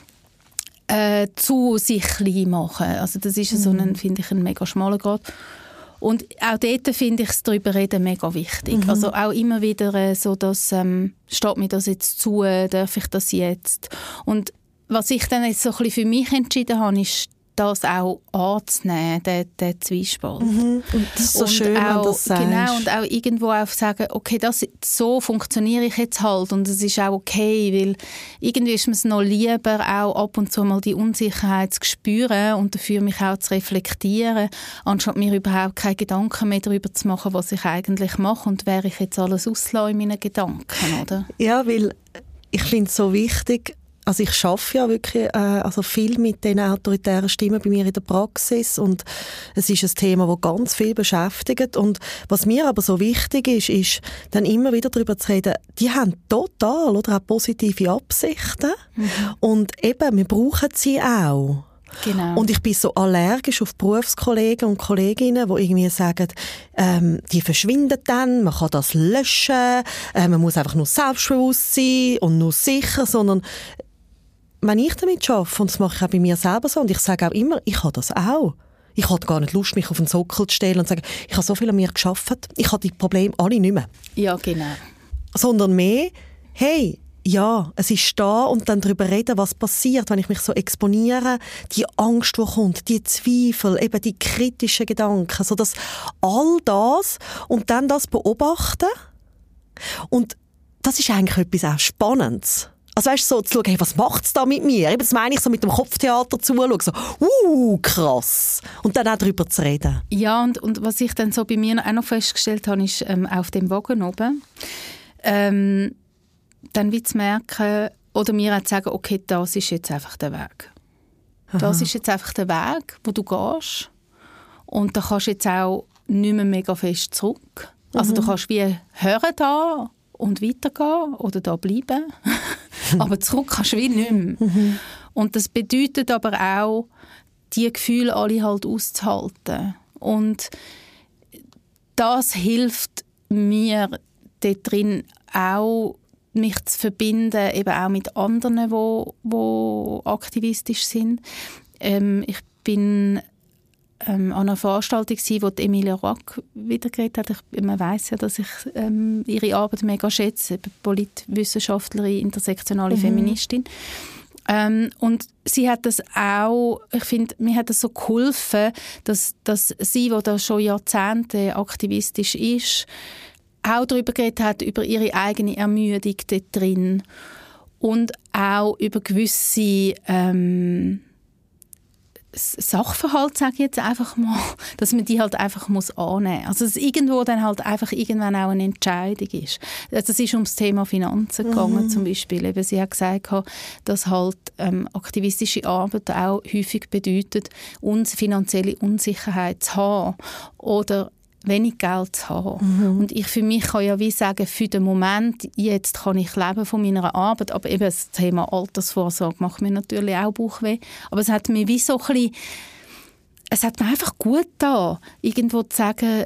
C: zu sich klein machen. Also das ist so ein, finde ich, ein mega schmaler Grat. Und auch dort finde ich es darüber reden mega wichtig. Also auch immer wieder so, dass steht mir das jetzt zu, darf ich das jetzt? Und was ich dann jetzt so ein bisschen für mich entschieden habe, ist, das auch anzunehmen, den Zwiespalt.
A: Und das ist so schön, wenn du das sagst.
C: Genau, und auch irgendwo auch sagen, okay, so funktioniere ich jetzt halt und es ist auch okay, weil irgendwie ist mir es noch lieber, auch ab und zu mal die Unsicherheit zu spüren und dafür mich auch zu reflektieren, anstatt mir überhaupt keine Gedanken mehr darüber zu machen, was ich eigentlich mache und wer ich jetzt alles auslasse in meinen Gedanken, oder?
A: Ja, weil ich finde es so wichtig. Also ich arbeite ja wirklich viel mit den autoritären Stimmen bei mir in der Praxis und es ist ein Thema, das ganz viel beschäftigt und was mir aber so wichtig ist dann immer wieder darüber zu reden, die haben total oder auch positive Absichten und eben, wir brauchen sie auch.
C: Genau.
A: Und ich bin so allergisch auf Berufskollegen und Kolleginnen, die irgendwie sagen, die verschwinden dann, man kann das löschen, man muss einfach nur selbstbewusst sein und nur sicher, sondern wenn ich damit arbeite, und das mache ich auch bei mir selber so, und ich sage auch immer, ich habe das auch. Ich habe gar nicht Lust, mich auf den Sockel zu stellen und zu sagen, ich habe so viel an mir gearbeitet, ich habe die Probleme alle nicht mehr.
C: Ja, genau.
A: Sondern mehr, hey, ja, es ist da und dann darüber reden, was passiert, wenn ich mich so exponiere, die Angst, die kommt, die Zweifel, eben die kritischen Gedanken, so dass all das und dann das beobachten. Und das ist eigentlich etwas auch Spannendes. Also weißt du, so zu schauen, hey, was macht es da mit mir? Eben, das meine ich so mit dem Kopftheater zuschauen, so, krass. Und dann auch darüber zu reden.
C: Ja, und was ich dann so bei mir auch noch festgestellt habe, ist auf dem Wagen oben, dann wie zu merken, oder mir auch zu sagen, okay, das ist jetzt einfach der Weg. Aha. Das ist jetzt einfach der Weg, wo du gehst. Und da kannst du jetzt auch nicht mehr mega fest zurück. Also du kannst wie hören da und weitergehen oder da bleiben, aber zurück kannst du wie nicht mehr. Und das bedeutet aber auch, die Gefühle alle halt auszuhalten. Und das hilft mir dort drin auch, mich zu verbinden, eben auch mit anderen, die aktivistisch sind. Ich bin an einer Veranstaltung, wo die Emilia Rock wieder geredet hat. Man weiss ja, dass ich ihre Arbeit mega schätze, Politwissenschaftlerin, intersektionale Feministin. Und sie hat das auch, ich finde, mir hat das so geholfen, dass sie, die da schon Jahrzehnte aktivistisch ist, auch darüber geredet hat, über ihre eigene Ermüdung dort drin und auch über gewisse Sachverhalte, sage ich jetzt einfach mal, dass man die halt einfach annehmen muss. Also dass irgendwo dann halt einfach irgendwann auch eine Entscheidung ist. Also es ist ums Thema Finanzen gegangen zum Beispiel. Eben, sie hat gesagt, dass halt aktivistische Arbeit auch häufig bedeutet, finanzielle Unsicherheit zu haben oder wenig Geld zu haben. Und ich für mich kann ja wie sagen, für den Moment, jetzt kann ich leben von meiner Arbeit, aber eben das Thema Altersvorsorge macht mir natürlich auch Bauchweh. Aber es hat mir wie so ein bisschen, es hat mir einfach gut getan, irgendwo zu sagen,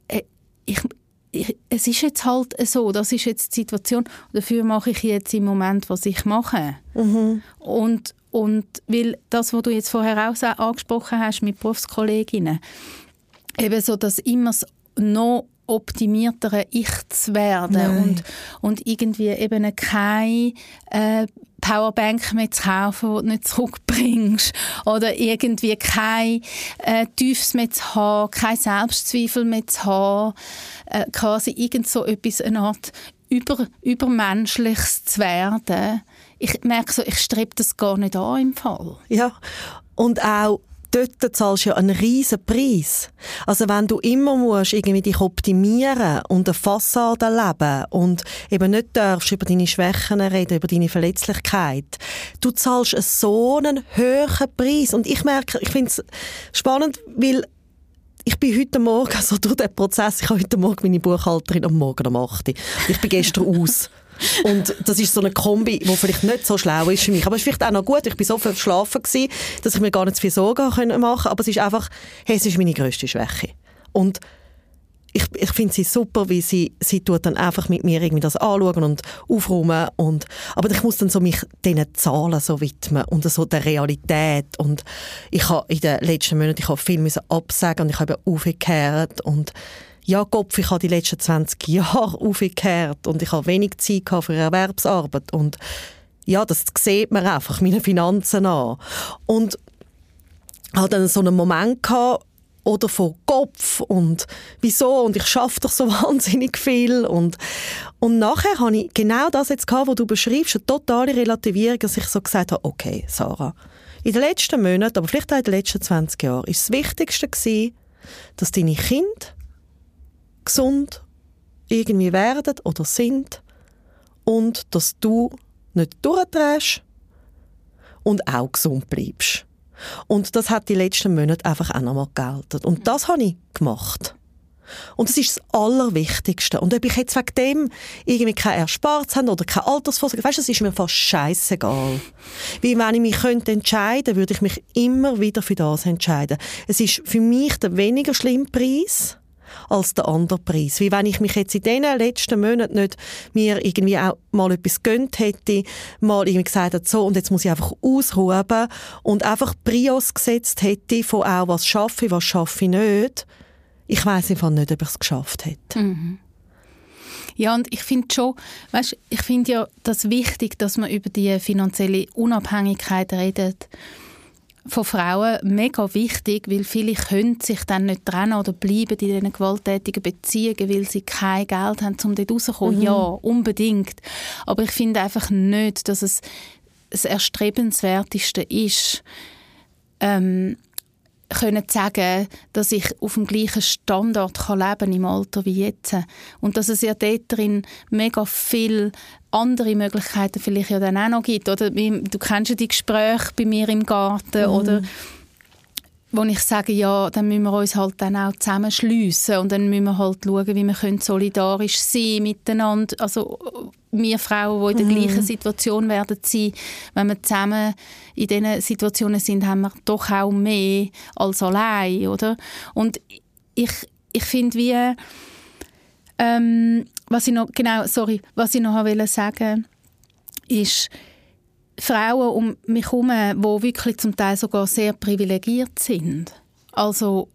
C: es ist jetzt halt so, das ist jetzt die Situation, dafür mache ich jetzt im Moment, was ich mache. Und weil das, was du jetzt vorher auch angesprochen hast mit Berufskolleginnen, eben so, dass immer noch optimiertere Ich zu werden und irgendwie eben keine Powerbank mehr zu kaufen, die du nicht zurückbringst oder irgendwie kein Tiefs mehr zu haben, kein Selbstzweifel mehr zu haben, quasi irgend so etwas, eine Art Übermenschliches zu werden. Ich merke so, ich strebe das gar nicht an im Fall.
A: Ja, und auch dort zahlst du ja einen riesen Preis. Also wenn du immer musst, irgendwie dich optimieren und eine Fassade leben und eben nicht darfst über deine Schwächen reden, über deine Verletzlichkeit, du zahlst so einen hohen Preis. Und ich merke, ich finde es spannend, weil ich bin heute Morgen, also durch den Prozess, ich habe heute Morgen meine Buchhalterin am Morgen um 8 Uhr. Ich bin gestern aus. Und das ist so eine Kombi, die vielleicht nicht so schlau ist für mich. Aber es ist vielleicht auch noch gut. Ich war so verschlafen gewesen, dass ich mir gar nicht zu viel Sorgen machen konnte. Aber es ist einfach, hey, es ist meine grösste Schwäche. Und ich finde sie super, wie sie tut dann einfach mit mir irgendwie das anschauen und aufräumen. Aber ich muss dann so mich diesen Zahlen so widmen und so der Realität. Und ich habe in den letzten Monaten viel absagen und ich habe aufgekehrt und ja, Kopf, ich habe die letzten 20 Jahre aufgekehrt und ich habe wenig Zeit für Erwerbsarbeit. Und ja, das sieht man einfach meine Finanzen an. Und ich hatte dann so einen Moment gehabt, oder von Kopf und wieso und ich schaffe doch so wahnsinnig viel. Und nachher habe ich genau das jetzt gehabt, was du beschreibst, eine totale Relativierung, dass ich so gesagt habe, okay, Sarah, in den letzten Monaten, aber vielleicht auch in den letzten 20 Jahren, ist das Wichtigste gewesen, dass deine Kinder gesund irgendwie werden oder sind und dass du nicht durchdrehst und auch gesund bleibst. Und das hat die letzten Monate einfach auch nochmal gegelten. Und das habe ich gemacht. Und das ist das Allerwichtigste. Und ob ich jetzt wegen dem irgendwie kein Erspartes habe oder keine Altersvorsorge, weißt du, das ist mir fast scheissegal. Weil wenn ich mich entscheiden könnte, würde ich mich immer wieder für das entscheiden. Es ist für mich der weniger schlimme Preis als der andere Preis. Wie wenn ich mich jetzt in diesen letzten Monaten nicht mir irgendwie auch mal etwas gönnt hätte, mal irgendwie gesagt hätte, so, und jetzt muss ich einfach ausruhen und einfach Prios gesetzt hätte von auch, was schaffe ich nicht. Ich weiss einfach nicht, ob ich es geschafft hätte.
C: Mhm. Ja, und ich finde schon, weißt, ich finde ja das wichtig, dass man über die finanzielle Unabhängigkeit redet. Von Frauen mega wichtig, weil viele können sich dann nicht trennen oder bleiben in diesen gewalttätigen Beziehungen, weil sie kein Geld haben, um dort rauszukommen. Ja, unbedingt. Aber ich finde einfach nicht, dass es das Erstrebenswerteste ist, können sagen, dass ich auf dem gleichen Standard leben kann im Alter wie jetzt. Und dass es ja dort drin mega viel andere Möglichkeiten vielleicht ja dann auch noch gibt. Oder du kennst ja die Gespräche bei mir im Garten oder wo ich sage, ja, dann müssen wir uns halt dann auch zusammenschliessen und dann müssen wir halt schauen, wie wir solidarisch sein miteinander. Also wir Frauen, die in der gleichen Situation werden sein, wenn wir zusammen in diesen Situationen sind, haben wir doch auch mehr als allein, oder? Und ich finde, wie was ich noch wollte sagen, ist, Frauen um mich herum, die wirklich zum Teil sogar sehr privilegiert sind, also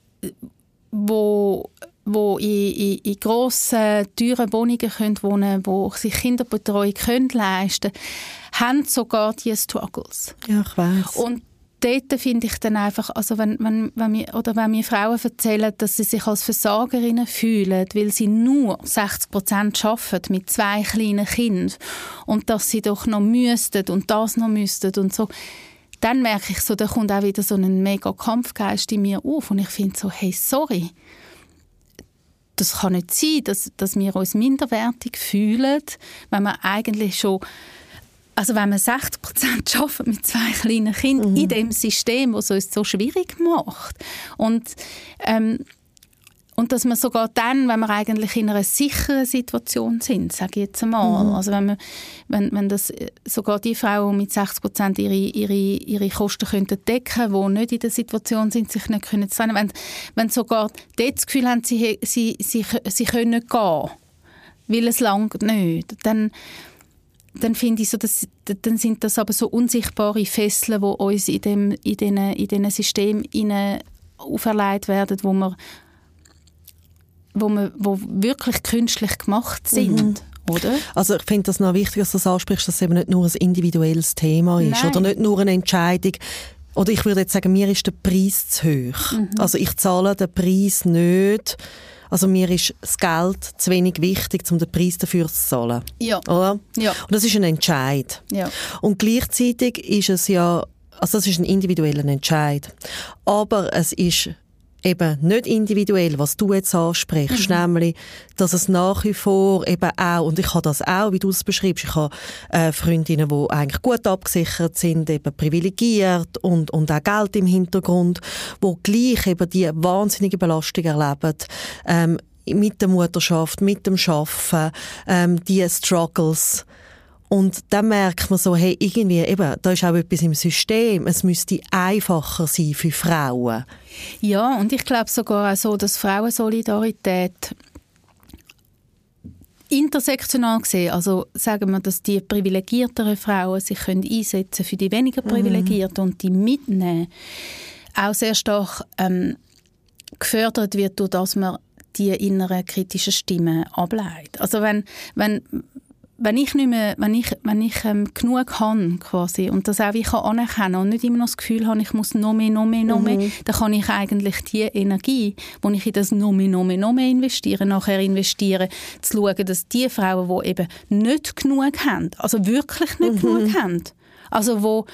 C: wo in grossen, teuren Wohnungen können wohnen, wo sich Kinderbetreuung leisten können, haben sogar diese Struggles.
A: Ja, ich weiss.
C: Und dort finde ich dann einfach, also wenn mir Frauen erzählen, dass sie sich als Versagerinnen fühlen, weil sie nur 60% arbeiten mit 2 kleinen Kindern und dass sie doch noch müssten und das noch müssten und so, dann merke ich so, da kommt auch wieder so ein mega Kampfgeist in mir auf und ich finde so, hey, sorry, das kann nicht sein, dass wir uns minderwertig fühlen, wenn wir eigentlich schon, also wenn wir 60% arbeiten mit 2 kleinen Kindern in dem System, das es uns so schwierig macht. Und dass wir sogar dann, wenn wir eigentlich in einer sicheren Situation sind, sage ich jetzt einmal, also wenn das sogar die Frauen mit 60% ihre Kosten könnten decken, die nicht in der Situation sind, sich nicht können zu trennen, wenn sogar dort das Gefühl haben, sie können nicht gehen, weil es langt nicht, dann finde ich so, dann sind das aber so unsichtbare Fesseln, die uns in diesen Systemen auferlegt werden, wo wirklich künstlich gemacht sind. Oder?
A: Also ich finde das noch wichtig, dass du das ansprichst, dass es eben nicht nur ein individuelles Thema ist. Nein. Oder nicht nur eine Entscheidung. Oder ich würde jetzt sagen, mir ist der Preis zu hoch. Also ich zahle den Preis nicht. Also mir ist das Geld zu wenig wichtig, um den Preis dafür zu zahlen.
C: Ja.
A: Oder?
C: Ja.
A: Und das ist ein Entscheid.
C: Ja.
A: Und gleichzeitig ist es ja, also das ist ein individueller Entscheid. Aber es ist eben nicht individuell, was du jetzt ansprichst, nämlich, dass es nach wie vor eben auch, und ich habe das auch, wie du es beschreibst, ich habe Freundinnen, die eigentlich gut abgesichert sind, eben privilegiert und auch Geld im Hintergrund, die gleich eben die wahnsinnige Belastung erleben, mit der Mutterschaft, mit dem Arbeiten, die Struggles. Und dann merkt man so, hey, irgendwie, eben, da ist auch etwas im System. Es müsste einfacher sein für Frauen.
C: Ja, und ich glaube sogar auch so, dass Frauensolidarität intersektional gesehen, also sagen wir, dass die privilegierteren Frauen sich können einsetzen für die weniger privilegierten und die mitnehmen, auch sehr stark gefördert wird, durch dass man die inneren kritischen Stimmen ableitet. Also wenn ich genug habe quasi, und das auch wie anerkennen kann und nicht immer noch das Gefühl habe, ich muss noch mehr, dann kann ich eigentlich die Energie, die ich in das noch mehr investiere, nachher investieren, zu schauen, dass die Frauen, die eben nicht genug haben, also wirklich nicht genug haben, also wo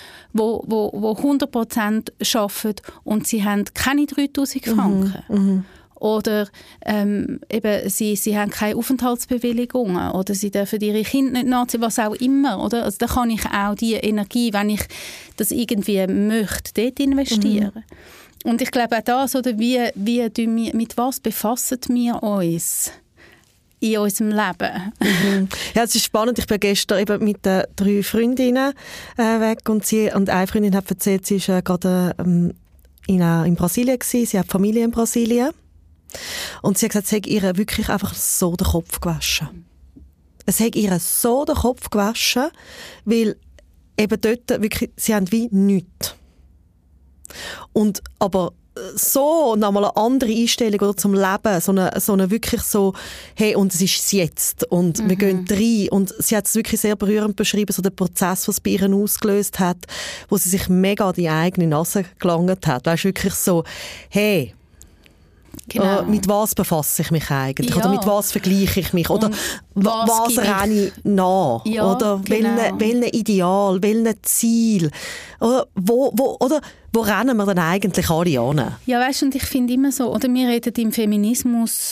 C: 100% arbeiten und sie haben keine 3'000 Franken. Oder eben, sie haben keine Aufenthaltsbewilligungen oder sie dürfen ihre Kinder nicht nachziehen, was auch immer. Oder? Also da kann ich auch die Energie, wenn ich das irgendwie möchte, dort investieren. Und ich glaube auch das, oder mit was befassen wir uns in unserem Leben?
A: Ja, es ist spannend. Ich bin gestern eben mit 3 Freundinnen weg und eine Freundin hat erzählt, sie war gerade in Brasilien gewesen. Sie hat Familie in Brasilien. Und sie hat gesagt, es hat ihr wirklich einfach so den Kopf gewaschen. Es hat ihr so den Kopf gewaschen, weil eben dort wirklich, sie haben wie nichts. Und aber so nochmal eine andere Einstellung oder zum Leben, so eine wirklich so, hey, und es ist jetzt und wir gehen rein. Und sie hat es wirklich sehr berührend beschrieben, so der Prozess, was bei ihr ausgelöst hat, wo sie sich mega an die eigene Nase gelangt hat. Weißt du, wirklich so, hey,
C: genau.
A: Mit was befasse ich mich eigentlich?
C: Ja.
A: Oder mit was vergleiche ich mich? Oder was renne ich nach?
C: Ja,
A: oder
C: genau.
A: welchen Ideal, welchen Ziel? Oder wo rennen wir denn eigentlich alle an?
C: Ja, weißt du, und ich finde immer so, oder wir reden im Feminismus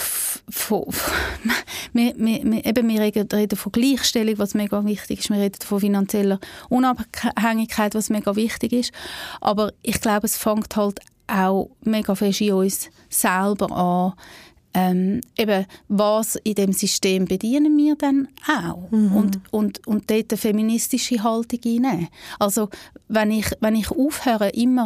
C: wir reden von Gleichstellung, was mega wichtig ist. Wir reden von finanzieller Unabhängigkeit, was mega wichtig ist. Aber ich glaube, es fängt halt auch mega fest in uns selber an. Eben, was in dem System bedienen wir dann auch? Und dort eine feministische Haltung einnehmen. Also, wenn ich aufhöre, immer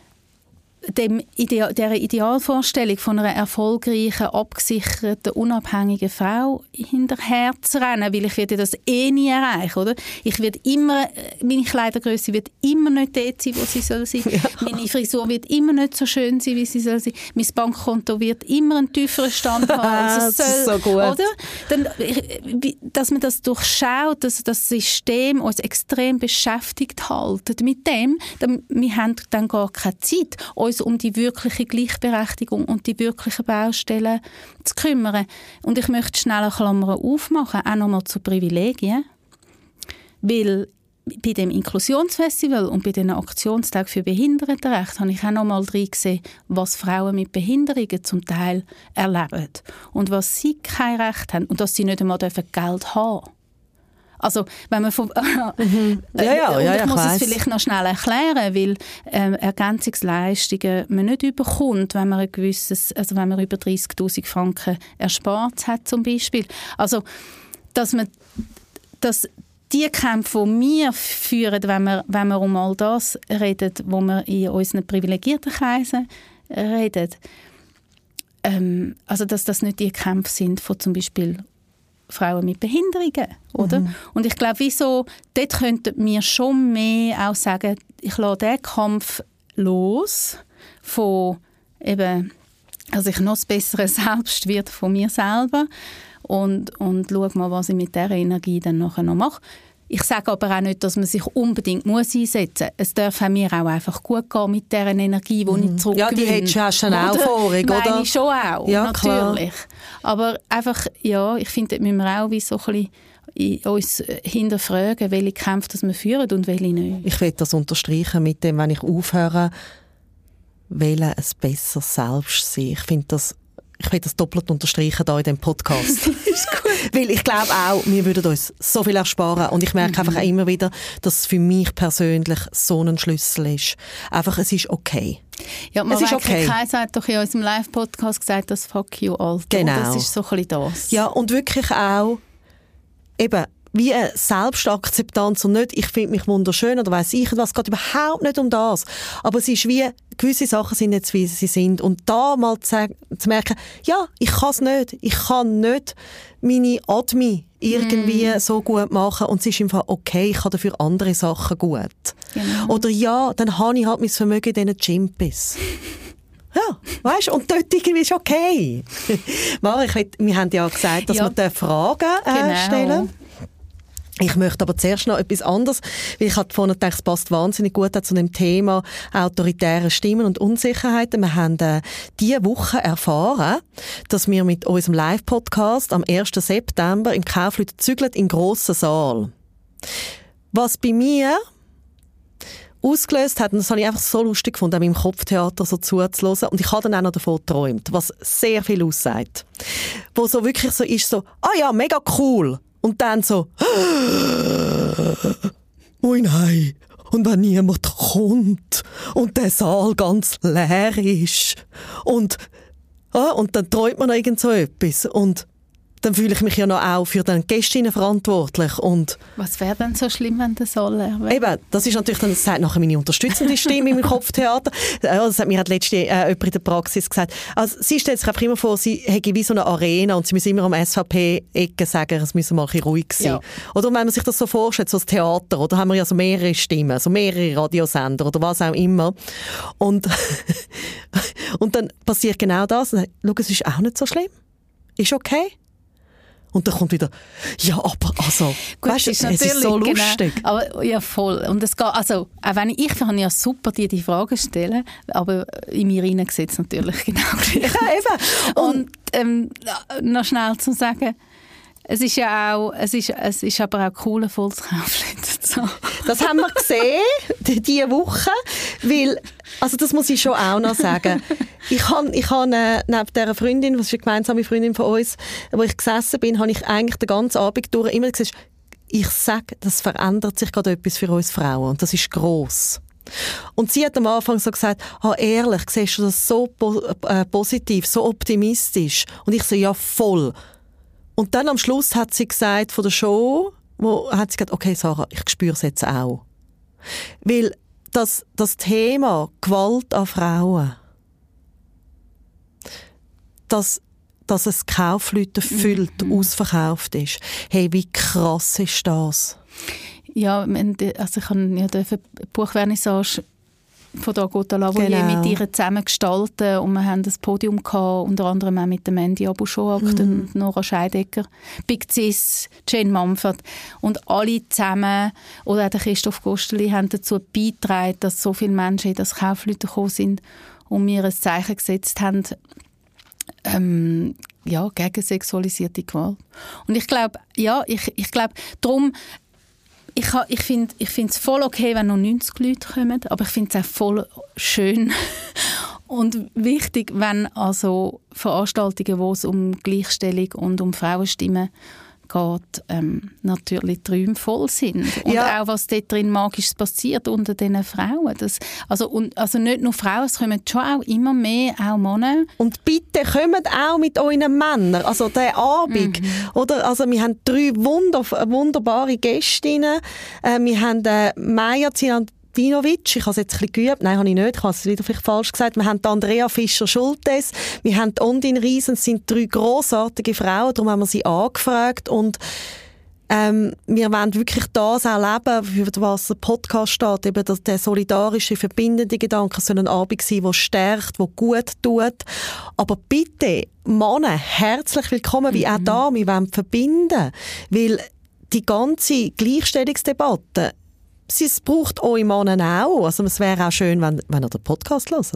C: dieser Idealvorstellung von einer erfolgreichen, abgesicherten, unabhängigen Frau hinterher zu rennen, weil ich werde das nie erreichen, oder? Meine Kleidergröße wird immer nicht dort sein, wo sie soll sein. Ja. Meine Frisur wird immer nicht so schön sein, wie sie soll sein. Mein Bankkonto wird immer einen tieferen Stand haben, als es soll. Das ist so gut. Oder? Dann, dass man das durchschaut, dass das System uns extrem beschäftigt haltet mit dem, wir haben dann gar keine Zeit, uns um die wirkliche Gleichberechtigung und die wirklichen Baustellen zu kümmern. Und ich möchte schnell eine Klammer aufmachen, auch nochmal zu Privilegien. Weil bei dem Inklusionsfestival und bei den Aktionstagen für Behindertenrechte habe ich auch nochmal drin gesehen, was Frauen mit Behinderungen zum Teil erleben. Und was sie kein Recht haben und dass sie nicht einmal Geld haben dürfen. Also, wenn man ich muss es vielleicht noch schnell erklären, weil Ergänzungsleistungen man nicht bekommt, wenn man über 30'000 Franken erspart hat, zum Beispiel. Also, dass die Kämpfe, die wir führen, wenn wir um all das reden, wo wir in unseren privilegierten Kreisen reden, also dass das nicht die Kämpfe sind von zum Beispiel Frauen mit Behinderungen, oder? Und ich glaube, dort könnten wir schon mehr auch sagen, ich lasse diesen Kampf los von eben, also ich noch das bessere Selbst wird von mir selber und schaue mal, was ich mit dieser Energie dann nachher noch mache. Ich sage aber auch nicht, dass man sich unbedingt einsetzen muss. Es darf mir auch einfach gut gehen mit dieser Energie, die ich zurückgewinne. Ja,
A: die hättest du schon auch vorig, oder?
C: Meine ich schon auch,
A: ja,
C: natürlich.
A: Klar.
C: Aber einfach, ja, ich finde, dort müssen wir auch wie so ein bisschen uns hinterfragen, welche Kämpfe das wir führen und welche nicht.
A: Ich will das unterstreichen mit dem, wenn ich aufhöre, wählen ein besseres Selbst sein. Ich will das doppelt unterstreichen hier in diesem Podcast.
C: Ist gut.
A: Weil ich glaube auch, wir würden uns so viel ersparen. Und ich merke einfach auch immer wieder, dass es für mich persönlich so ein Schlüssel ist. Einfach, es ist okay.
C: Ja, Mareike Kais hat doch in unserem Live-Podcast gesagt, das «Fuck you, Alter».
A: Genau.
C: Das ist so ein bisschen das.
A: Ja, und wirklich auch eben wie eine Selbstakzeptanz und nicht, ich finde mich wunderschön oder weiss ich was, es geht überhaupt nicht um das. Aber es ist wie, gewisse Sachen sind jetzt, wie sie sind. Und da mal zu merken, ja, ich kann es nicht. Ich kann nicht meine Admi irgendwie so gut machen und es ist einfach okay, ich kann dafür andere Sachen gut.
C: Genau.
A: Oder ja, dann habe ich halt mein Vermögen in diesen Gympis. Ja, weißt du, und dort irgendwie ist okay. Mara, wir haben ja gesagt, dass wir Fragen stellen. Ich möchte aber zuerst noch etwas anderes, weil ich hatte vorhin gedacht, es passt wahnsinnig gut zu dem Thema autoritäre Stimmen und Unsicherheiten. Wir haben diese Woche erfahren, dass wir mit unserem Live-Podcast am 1. September im Kaufleuten zügeln in den grossen Saal. Was bei mir ausgelöst hat, und das habe ich einfach so lustig gefunden, auch im Kopftheater so zuzuhören. Und ich habe dann auch noch davon geträumt, was sehr viel aussagt. Wo so wirklich so ist, so, ja, mega cool. Und dann so, oh nein, und wenn niemand kommt und der Saal ganz leer ist und dann träumt man noch irgend so etwas und dann fühle ich mich ja noch auch für den Gästinnen verantwortlich. Und
C: was wäre denn so schlimm, wenn der Saal leer wäre?
A: Eben, das ist natürlich dann, das sagt nachher meine unterstützende Stimme im Kopftheater. Das hat mir letztens jemand in der Praxis gesagt. Also, sie stellt sich einfach immer vor, sie hätte wie so eine Arena und sie müssen immer am SVP-Ecke sagen, es müsse mal ein bisschen ruhig sein. Ja. Oder wenn man sich das so vorstellt, so das Theater, oder haben wir ja so mehrere Stimmen, so mehrere Radiosender oder was auch immer. Und dann passiert genau das. Und dann, schau, es ist auch nicht so schlimm. Ist okay. Und dann kommt wieder, ja, aber also,
C: gut,
A: weißt du, es ist so lustig.
C: Genau, aber, ja, voll. Und es geht, also, auch wenn ich kann ja super die Fragen stellen, aber in mir rein sieht es natürlich genau gleich.
A: Ja, eben.
C: Und noch schnell zu sagen, es ist aber auch cool, ein volles Kaufleuten zu haben.
A: Das haben wir gesehen, diese Woche. Weil, also das muss ich schon auch noch sagen. Ich habe neben dieser Freundin, das ist eine gemeinsame Freundin von uns, wo ich gesessen bin, habe ich eigentlich den ganzen Abend durch immer gesagt, ich sage, das verändert sich gerade etwas für uns Frauen und das ist gross. Und sie hat am Anfang so gesagt, ehrlich, siehst du das so positiv, so optimistisch? Und ich so, ja, voll. Und dann am Schluss hat sie gesagt, von der Show, hat sie gesagt, okay, Sarah, ich spüre es jetzt auch. Weil das Thema Gewalt an Frauen, dass es Kaufleute füllt, ausverkauft ist. Hey, wie krass ist das?
C: Ja, also ich habe ja die Buchvernissage von der Agota Lavoyer mit ihr zusammen gestalten und wir haben das Podium gehabt, unter anderem auch mit der Mandy Abou-Schoak und Nora Scheidegger, Big Cis, Jane Mumford und alle zusammen, oder auch der Christoph Gosteli, haben dazu beigetragen, dass so viele Menschen in das Kaufleute gekommen sind und mir ein Zeichen gesetzt haben, gegen sexualisierte Gewalt. Und ich glaube, darum, ich finde es voll okay, wenn noch 90 Leute kommen, aber ich finde es auch voll schön und wichtig, wenn also Veranstaltungen, wo es um Gleichstellung und um Frauenstimmen geht, natürlich träumvoll sind. Und auch, was dort drin Magisches passiert unter diesen Frauen. Also nicht nur Frauen, es kommen schon auch immer mehr auch Männer.
A: Und bitte kommt auch mit euren Männern. Also der Abend. Oder? Also wir haben 3 wunderbare Gästinnen. Wir haben Maja Dinovic, ich habe es jetzt ein bisschen geübt, nein, habe ich nicht, ich habe es wieder vielleicht falsch gesagt. Wir haben Andrea Fischer-Schultes, wir haben Ondine Riesen, es sind 3 grossartige Frauen, darum haben wir sie angefragt und wir wollen wirklich das auch leben, für was der Podcast steht, eben dass der solidarische, verbindende Gedanke soll ein Abend sein, der stärkt, der gut tut. Aber bitte, Männer, herzlich willkommen, wie auch da, wir wollen verbinden, weil die ganze Gleichstellungsdebatte, es braucht euch Männer auch. Also es wäre auch schön, wenn ihr den Podcast hört.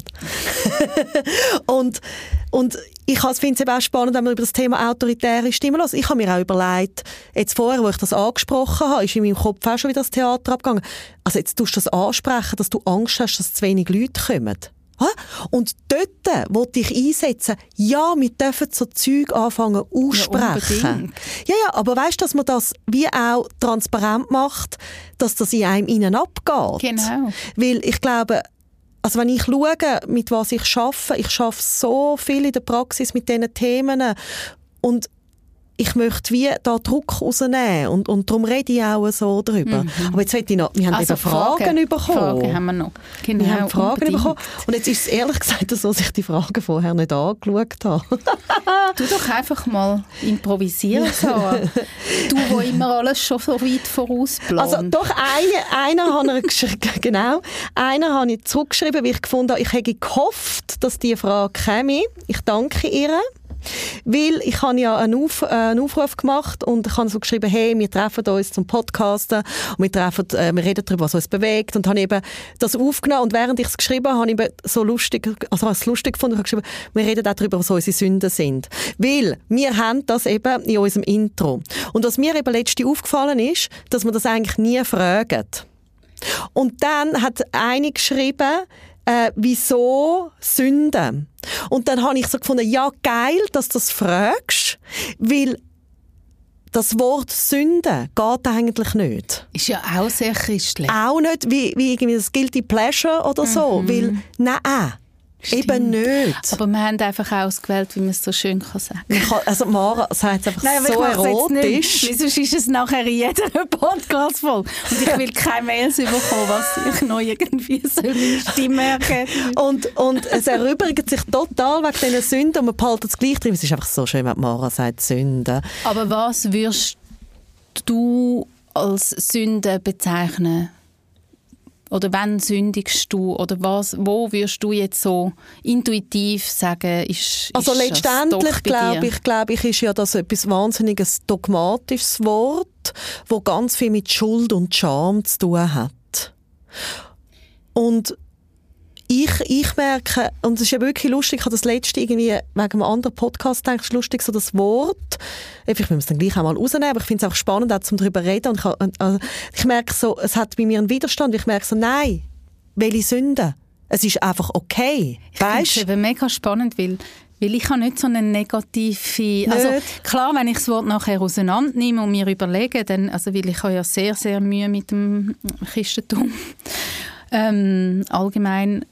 A: und ich finde es eben auch spannend, wenn man über das Thema autoritäre Stimmen hört. Ich habe mir auch überlegt, jetzt vorher, wo ich das angesprochen habe, ist in meinem Kopf auch schon wieder das Theater abgegangen. Also jetzt tust du das ansprechen, dass du Angst hast, dass zu wenig Leute kommen. Und dort wollte ich einsetzen, ja, wir dürfen so Zeug anfangen aussprechen. Ja, aber weißt du, dass man das wie auch transparent macht, dass das in einem innen abgeht.
C: Genau.
A: Weil ich glaube, also wenn ich schaue, mit was ich arbeite so viel in der Praxis mit diesen Themen und ich möchte wie da Druck rausnehmen und darum rede ich auch so darüber. Aber jetzt möchte ich noch, wir haben
C: also
A: eben Fragen bekommen.
C: Fragen haben wir noch. Genau,
A: wir haben Fragen bekommen. Und jetzt ist es ehrlich gesagt so, dass ich die Fragen vorher nicht angeschaut habe.
C: Du doch einfach mal improvisieren, Sarah. Du, wo immer alles schon so weit vorausplant.
A: Also doch, einer habe ich zurückgeschrieben, weil ich gefunden habe, ich hätte gehofft, dass diese Frage käme. Ich danke ihr. Weil ich habe ja einen Aufruf gemacht und ich habe so geschrieben, hey, wir treffen uns zum Podcasten und wir reden darüber, was uns bewegt und habe eben das aufgenommen und während ich es geschrieben habe, habe ich so lustig, also es lustig gefunden, ich habe geschrieben, wir reden auch darüber, was unsere Sünden sind. Weil wir haben das eben in unserem Intro. Und was mir eben letztens aufgefallen ist, dass wir das eigentlich nie fragen. Und dann hat eine geschrieben, wieso Sünden? Und dann habe ich so gefunden, ja geil, dass du das fragst, weil das Wort Sünde geht eigentlich nicht.
C: Ist ja auch sehr christlich.
A: Auch nicht wie irgendwie das Guilty Pleasure oder so, weil nein.
C: Stimmt.
A: Eben nicht.
C: Aber wir haben einfach ausgewählt, wie man es so schön sagen kann.
A: Also Mara sagt es einfach so erotisch.
C: Sonst ist es nachher in jeder Podcast-Folge. Und ich will keine Mails bekommen, was ich noch irgendwie meine Stimme ergeben.
A: Und es erübrigt sich total wegen diesen Sünden und man behaltet es gleich drin. Es ist einfach so schön, wenn Mara sagt Sünde.
C: Aber was würdest du als Sünde bezeichnen? Oder wann sündigst du? Oder wo würdest du jetzt so intuitiv sagen, ist
A: also letztendlich glaube ich, ist ja das etwas wahnsinniges dogmatisches Wort, wo ganz viel mit Schuld und Scham zu tun hat. Und ich merke, und es ist ja wirklich lustig, ich habe das letzte irgendwie wegen einem anderen Podcast gedacht, es ist lustig, so das Wort, vielleicht müssen wir es dann gleich auch mal rausnehmen, aber ich finde es auch spannend, auch darüber zu reden. Und ich merke so, es hat bei mir einen Widerstand, ich merke so, nein, welche Sünde. Es ist einfach okay.
C: Ich finde es eben mega spannend, weil ich habe nicht so eine negative... Also klar, wenn ich das Wort nachher auseinandernehme und mir überlege, dann, also weil ich habe ja sehr, sehr Mühe mit dem Christentum allgemein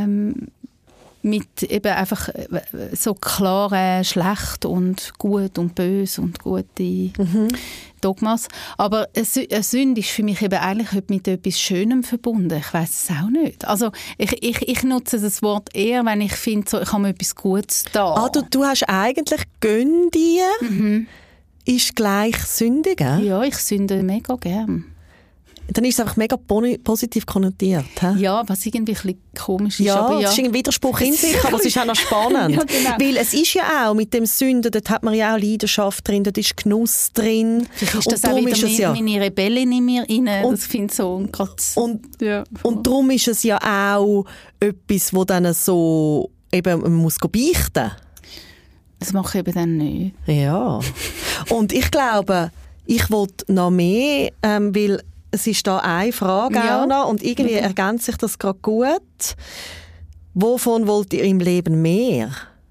C: mit eben einfach so klare schlecht und gut und böse und gute Dogmas. Aber eine Sünde ist für mich eben eigentlich mit etwas Schönem verbunden. Ich weiss es auch nicht. Also ich nutze das Wort eher, wenn ich finde, so, ich habe mir etwas Gutes da.
A: Du hast eigentlich «Gönn dir» ist gleich sündigen?
C: Ja, ich sünde mega gern.
A: Dann ist es einfach mega positiv konnotiert. He?
C: Ja, was irgendwie ein bisschen komisch ist.
A: Ja,
C: aber
A: das ist ein Widerspruch in sich, aber es ist auch noch spannend.
C: Ja, genau.
A: Weil es ist ja auch mit dem Sünden, dort hat man ja auch Leidenschaft drin, dort ist Genuss drin.
C: Vielleicht ist das auch wieder meine Rebellin in mir rein. Das finde ich so.
A: Und darum ist es ja auch etwas, wo dann so eben, man muss beichten.
C: Das mache ich eben dann nicht.
A: Ja. Und ich glaube, ich wollte noch mehr, weil es ist da eine Frage auch noch und irgendwie ergänzt sich das gerade gut. Wovon wollt ihr im Leben mehr?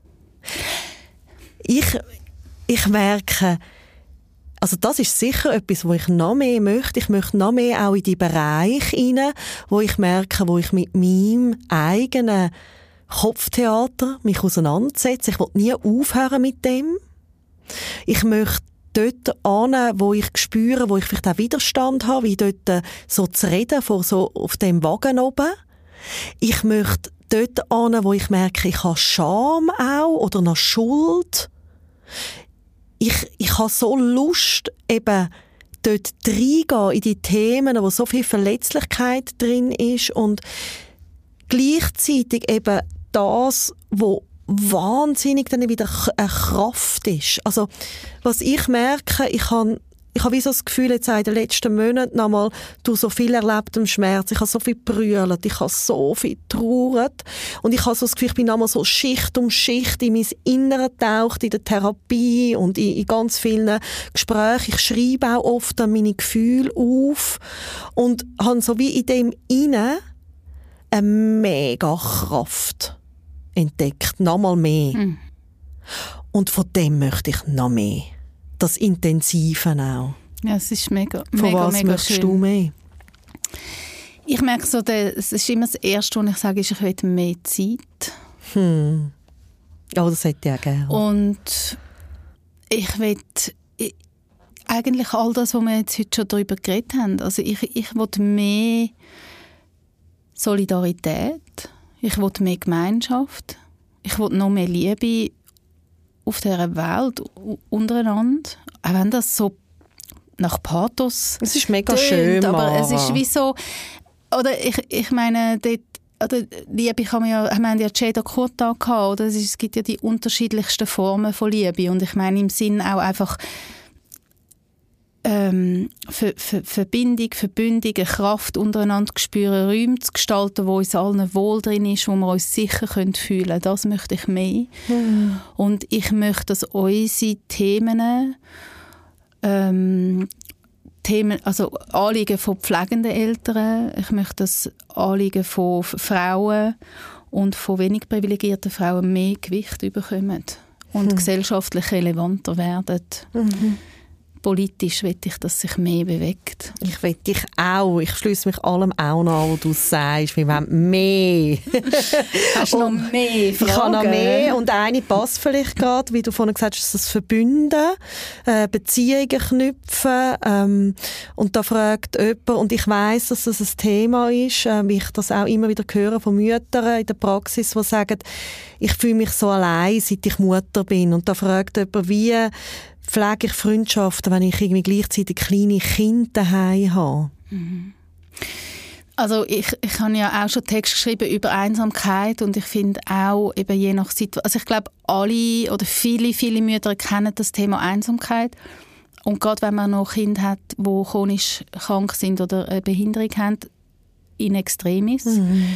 A: Ich merke, also das ist sicher etwas, wo ich noch mehr möchte. Ich möchte noch mehr auch in die Bereiche hinein, wo ich merke, wo ich mit meinem eigenen Kopftheater mich auseinandersetze. Ich will nie aufhören mit dem. Ich möchte dort an, wo ich spüre, wo ich vielleicht auch Widerstand habe, wie dort so zu reden, so auf dem Wagen oben. Ich möchte dort an, wo ich merke, ich habe Scham auch oder noch Schuld. Ich habe so Lust, eben dort reingehen in die Themen, wo so viel Verletzlichkeit drin ist und gleichzeitig eben das, wo wahnsinnig dann wieder eine Kraft ist. Also, was ich merke, ich habe wie so das Gefühl, jetzt in den letzten Monaten nochmal durch so viel erlebtem Schmerz, ich habe so viel gebrüllt, ich habe so viel getrauert und ich habe so das Gefühl, ich bin nochmal so Schicht um Schicht in mein Innere getaucht, in der Therapie und in ganz vielen Gesprächen. Ich schreibe auch oft meine Gefühle auf und habe so wie in dem Innen eine mega Kraft entdeckt, noch mal mehr. Und von dem möchte ich noch mehr. Das Intensive auch.
C: Ja, es ist mega,
A: von
C: mega,
A: was
C: mega
A: möchtest
C: schön.
A: Du mehr?
C: Ich merke so, es ist immer das Erste, was ich sage, ist, ich will mehr Zeit.
A: Ja, das hätte ich auch gerne.
C: Und ich will eigentlich all das, was wir jetzt heute schon darüber geredet haben. Also ich will mehr Solidarität. Ich will mehr Gemeinschaft. Ich will noch mehr Liebe auf dieser Welt untereinander. Auch wenn das so nach Pathos
A: es ist mega
C: tönt,
A: schön,
C: aber
A: Mara.
C: es ist wie so... Oder ich meine, dort, oder Liebe kann man ja... Wir haben ja Ceda Kurta gehabt, oder? Es gibt ja die unterschiedlichsten Formen von Liebe. Und ich meine im Sinn auch einfach... Verbindung, Verbündung, eine Kraft untereinander spüren, Räume zu gestalten, wo uns allen wohl drin ist, wo wir uns sicher fühlen können. Das möchte ich mehr. Und ich möchte, dass unsere Themen, also Anliegen von pflegenden Eltern, ich möchte, dass Anliegen von Frauen und von wenig privilegierten Frauen mehr Gewicht bekommen und gesellschaftlich relevanter werden. Politisch will ich, dass sich mehr bewegt.
A: Ich will dich auch. Ich schließe mich allem auch an, was du sagst. Wir wollen mehr.
C: Hast du noch mehr Fragen?
A: Ich habe noch mehr. Und eine passt vielleicht gerade, wie du vorhin gesagt hast, das Verbünden, Beziehungen knüpfen. Und da fragt jemand, und ich weiss, dass das ein Thema ist, wie ich das auch immer wieder höre von Müttern in der Praxis, die sagen, ich fühle mich so allein, seit ich Mutter bin. Und da fragt jemand, wie pflege ich Freundschaften, wenn ich irgendwie gleichzeitig kleine Kinder daheim habe?
C: Also ich habe ja auch schon Text geschrieben über Einsamkeit und ich finde auch eben je nach Situation, also ich glaube alle oder viele Mütter kennen das Thema Einsamkeit und gerade wenn man noch Kinder hat, die chronisch krank sind oder eine Behinderung haben, in Extremis.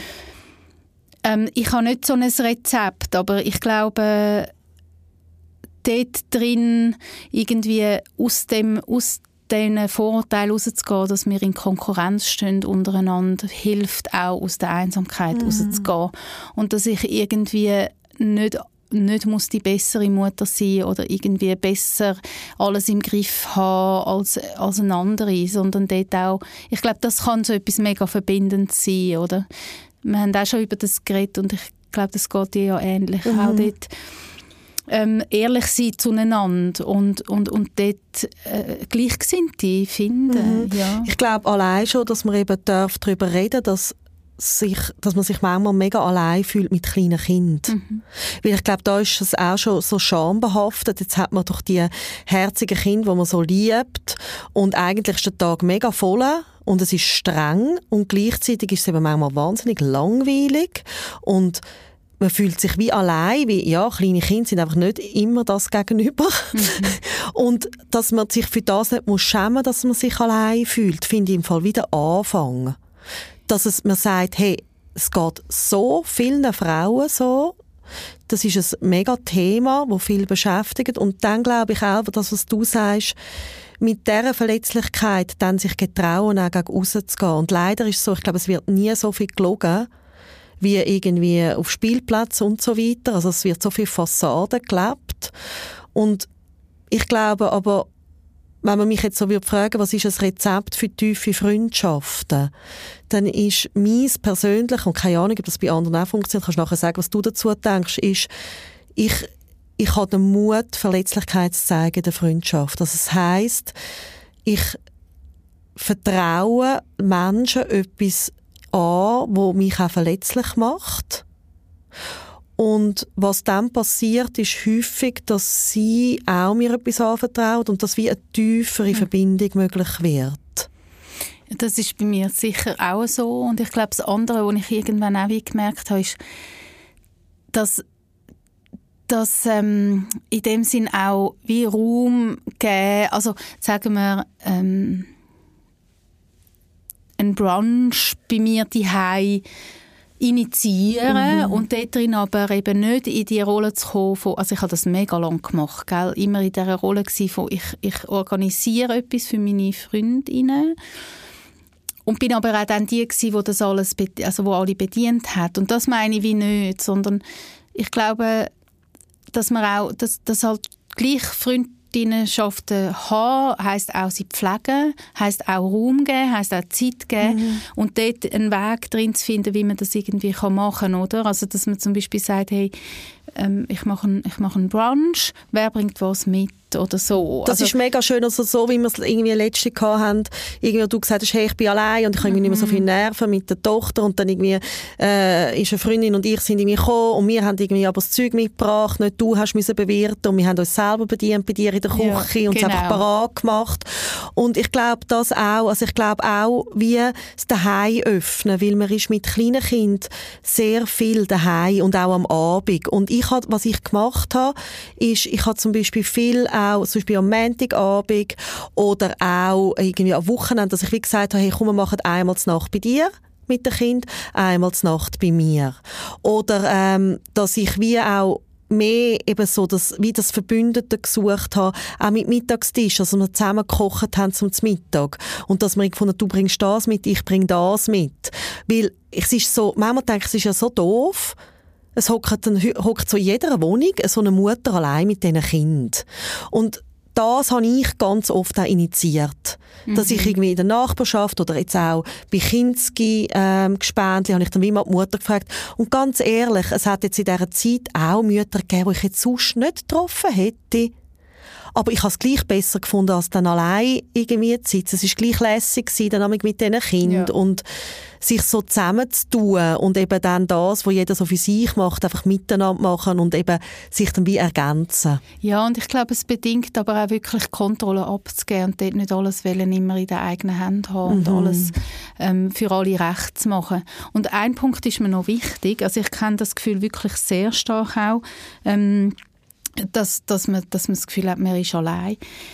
C: Ich habe nicht so ein Rezept, aber ich glaube dort drin irgendwie aus diesen Vorurteilen rauszugehen, dass wir in Konkurrenz stehen untereinander, hilft auch, aus der Einsamkeit rauszugehen. Und dass ich irgendwie nicht muss die bessere Mutter sein oder irgendwie besser alles im Griff haben als eine andere, sondern dort auch, ich glaube, das kann so etwas mega Verbindendes sein, oder? Wir haben auch schon über das geredet und ich glaube, das geht dir ja ähnlich. Auch dort ehrlich sein zueinander und dort Gleichgesinnte finden. Ja.
A: Ich glaube allein schon, dass man eben darüber reden darf, dass man sich manchmal mega allein fühlt mit kleinen Kindern. Weil ich glaube, da ist es auch schon so schambehaftet. Jetzt hat man doch die herzigen Kinder, die man so liebt und eigentlich ist der Tag mega voll und es ist streng und gleichzeitig ist es eben manchmal wahnsinnig langweilig und man fühlt sich wie allein, wie, ja, kleine Kinder sind einfach nicht immer das Gegenüber. Und dass man sich für das nicht schämen muss, dass man sich allein fühlt, finde ich im Fall wieder Anfang. Dass man sagt, hey, es geht so vielen Frauen so, das ist ein mega Thema, das viel beschäftigt. Und dann glaube ich auch, das, was du sagst, mit dieser Verletzlichkeit dann sich getrauen, auch gegen rauszugehen. Und leider ist es so, ich glaube, es wird nie so viel gelogen, wie irgendwie auf Spielplätzen und so weiter. Also es wird so viel Fassade gelebt. Und ich glaube aber, wenn man mich jetzt so fragen würde, was ist ein Rezept für tiefe Freundschaften, dann ist meins persönlich, und keine Ahnung, ob das bei anderen auch funktioniert, kannst du nachher sagen, was du dazu denkst, ist, ich habe den Mut, Verletzlichkeit zu zeigen in der Freundschaft. Also das heisst, ich vertraue Menschen etwas an, wo mich auch verletzlich macht. Und was dann passiert, ist häufig, dass sie auch mir etwas anvertraut und dass wie eine tiefere Verbindung möglich wird.
C: Das ist bei mir sicher auch so. Und ich glaube, das andere, was ich irgendwann auch gemerkt habe, ist, dass in dem Sinn auch wie Raum geben, also sagen wir, ein Brunch bei mir zuhause initiieren und dort drin aber eben nicht in die Rolle zu kommen von, also ich habe das mega lang gemacht, gell? Immer in dieser Rolle von ich organisiere etwas für meine Freundinnen und bin aber auch dann die gewesen, die das alles, also wo alle bedient hat. Und das meine ich wie nicht, sondern ich glaube, dass man auch, dass halt gleich Freundinnenschaften haben, heisst auch sie pflegen, heisst auch Raum geben, heisst auch Zeit geben und dort einen Weg drin zu finden, wie man das irgendwie machen kann, oder? Also, dass man zum Beispiel sagt, hey, ich mache einen Brunch, wer bringt was mit oder so.
A: Das ist mega schön, also so wie wir es irgendwie letztens hatten, irgendwie du gesagt hast, hey, ich bin allein und ich habe irgendwie nicht mehr so viele Nerven mit der Tochter und dann irgendwie ist eine Freundin und ich sind irgendwie gekommen und wir haben irgendwie aber das Zeug mitgebracht, nicht du hast müssen bewirten und wir haben uns selber bedient bei dir in der Küche und es einfach parat gemacht. Und ich glaube das auch, also ich glaube auch, wie das Daheim öffnen, weil man ist mit kleinen Kindern sehr viel daheim und auch am Abend. Und was ich gemacht habe, ist, ich habe zum Beispiel viel auch, zum Beispiel am Montagabend oder auch irgendwie am Wochenende, dass ich wie gesagt habe, hey, komm, wir machen einmal die Nacht bei dir mit dem Kind, einmal die Nacht bei mir. Oder dass ich wie auch mehr eben so das Verbündete gesucht habe, auch mit Mittagstisch, also wir zusammen gekocht haben zum Mittag. Und dass wir gefunden, du bringst das mit, ich bring das mit. Weil es ist so, manchmal denke ich, es ist ja so doof, es hockt so in jeder Wohnung so eine Mutter allein mit diesen Kindern. Und das habe ich ganz oft auch initiiert. Dass ich irgendwie in der Nachbarschaft oder jetzt auch bei Kinski-Gespendli habe ich dann wie mal die Mutter gefragt. Und ganz ehrlich, es hat jetzt in dieser Zeit auch Mütter gegeben, die ich jetzt sonst nicht getroffen hätte. Aber ich habe es gleich besser gefunden, als dann allein irgendwie zu sitzen. Es war gleich lässig dann mit diesen Kindern und sich so zusammenzutun und eben dann das, was jeder so für sich macht, einfach miteinander machen und eben sich dann wie ergänzen.
C: Ja, und ich glaube, es bedingt aber auch wirklich Kontrolle abzugeben und dort nicht alles wollen, immer in der eigenen Hand haben und alles für alle recht zu machen. Und ein Punkt ist mir noch wichtig, also ich kenne das Gefühl wirklich sehr stark auch, dass man das Gefühl hat, man ist allein.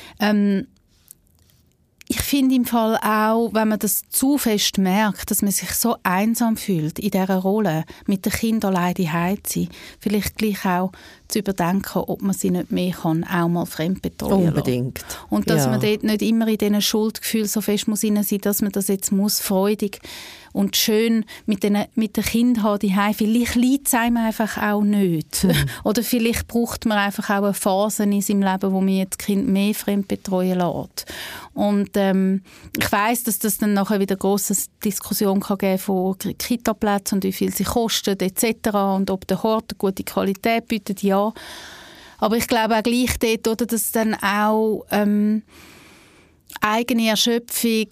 C: Ich finde im Fall auch, wenn man das zu fest merkt, dass man sich so einsam fühlt in dieser Rolle, mit den Kindern allein daheim zu sein, vielleicht gleich auch zu überdenken, ob man sie nicht mehr kann, auch mal fremdbetreuen
A: Unbedingt.
C: lassen. Und dass man dort nicht immer in diesen Schuldgefühlen so fest muss sein, dass man das jetzt muss, freudig und schön mit den Kindern haben daheim. Vielleicht liegt es einem einfach auch nicht. Oder vielleicht braucht man einfach auch eine Phase in seinem Leben, wo man jetzt Kind mehr fremdbetreuen lässt. Und ich weiss, dass das dann nachher wieder eine grosse Diskussion kann geben von Kita-Plätzen und wie viel sie kosten etc. und ob der Hort eine gute Qualität bietet, ja. Aber ich glaube auch gleich dort, oder, dass dann auch eigene Erschöpfung,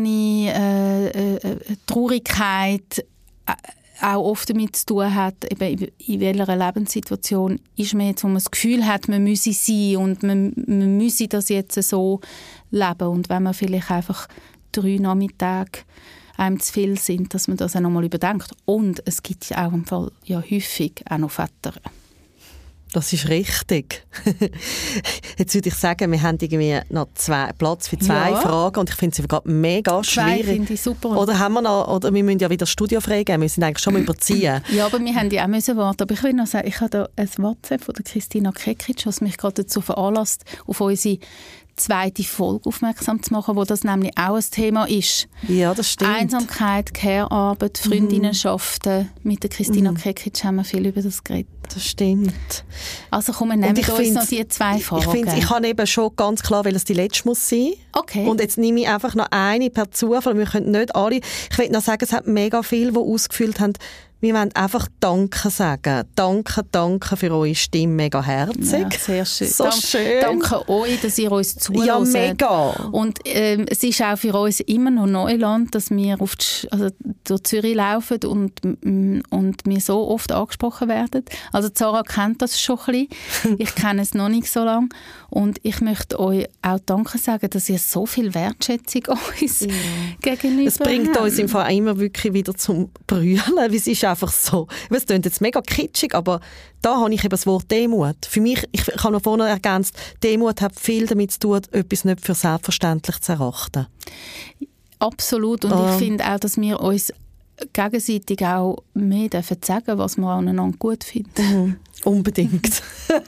C: eigene Traurigkeit auch oft damit zu tun hat, eben in welcher Lebenssituation ist man jetzt, wo man das Gefühl hat, man müsse sein und man müsse das jetzt so leben. Und wenn man vielleicht einfach 3 Nachmittage einem zu viel sind, dass man das auch noch mal überdenkt. Und es gibt ja auch im Fall ja häufig auch noch Väter.
A: Das ist richtig. Jetzt würde ich sagen, wir haben irgendwie noch Platz für 2 Fragen und ich finde sie gerade mega schwierig.
C: 2 finde ich super.
A: Oder haben wir noch, oder wir müssen ja wieder das Studio freigeben, wir müssen eigentlich schon mal überziehen.
C: Ja, aber wir haben ja auch müssen warten. Aber ich will noch sagen, ich habe da ein WhatsApp von der Christina Kekic, was mich gerade dazu veranlasst, auf unsere 2. Folge aufmerksam zu machen, wo das nämlich auch ein Thema ist.
A: Ja, das stimmt.
C: Einsamkeit, Care-Arbeit, Freundinnenschaften. Mit der Christina Kekic haben wir viel über das geredet.
A: Das stimmt.
C: Also komm, wir nehmen uns noch die 2 Fragen.
A: Ich habe eben schon ganz klar, weil es die letzte muss sein.
C: Okay.
A: Und jetzt nehme ich einfach noch eine per Zufall. Wir können nicht alle. Ich will noch sagen, es hat mega viele, die ausgefüllt haben, wir wollen einfach Danke sagen. Danke für eure Stimme, mega herzig.
C: Ja, sehr schön.
A: So schön.
C: Danke euch, dass ihr uns zuhört.
A: Ja, mega.
C: Und es ist auch für uns immer noch Neuland, dass wir durch Zürich laufen und wir so oft angesprochen werden. Also Sarah kennt das schon ein bisschen. Ich kenne es noch nicht so lange. Und ich möchte euch auch Danke sagen, dass ihr so viel Wertschätzung uns gegenüber
A: Es bringt
C: habt.
A: uns im Fall immer wirklich wieder zum Brüllen, weil es ist einfach so. Es klingt jetzt mega kitschig, aber da habe ich eben das Wort Demut. Für mich, ich habe noch vorhin ergänzt, Demut hat viel damit zu tun, etwas nicht für selbstverständlich zu erachten.
C: Absolut. Und ich finde auch, dass wir uns gegenseitig auch mehr dürfen sagen, was wir aneinander gut finden.
A: Unbedingt.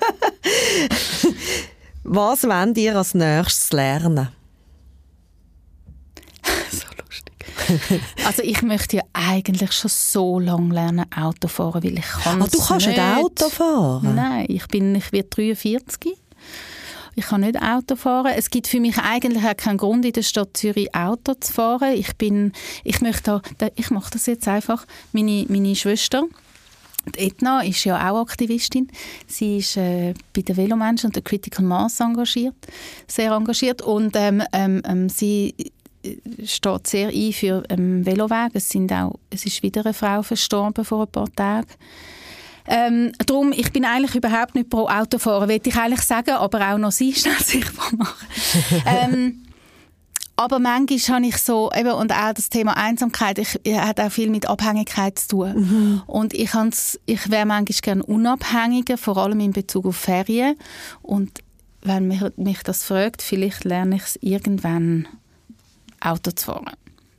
A: Was wollt ihr als nächstes lernen?
C: So lustig. Also ich möchte ja eigentlich schon so lange lernen Auto fahren, weil ich kann
A: du kannst nicht Auto fahren?
C: Nein, ich werde 43. Ich kann nicht Auto fahren. Es gibt für mich eigentlich auch keinen Grund, in der Stadt Zürich Auto zu fahren. Ich mache das jetzt einfach. Meine Schwester, die Edna, ist ja auch Aktivistin. Sie ist bei den Velomenschen und der Critical Mass sehr engagiert. Und sie steht sehr ein für Veloweg. Es ist wieder eine Frau verstorben vor ein paar Tagen. Darum, ich bin eigentlich überhaupt nicht pro Autofahren, will ich eigentlich sagen, aber auch noch sie schnell sichtbar machen. Aber manchmal habe ich so, eben, und auch das Thema Einsamkeit, hat auch viel mit Abhängigkeit zu tun. Und ich wäre manchmal gerne unabhängiger, vor allem in Bezug auf Ferien. Und wenn mich das fragt, vielleicht lerne ich es irgendwann, Auto zu fahren.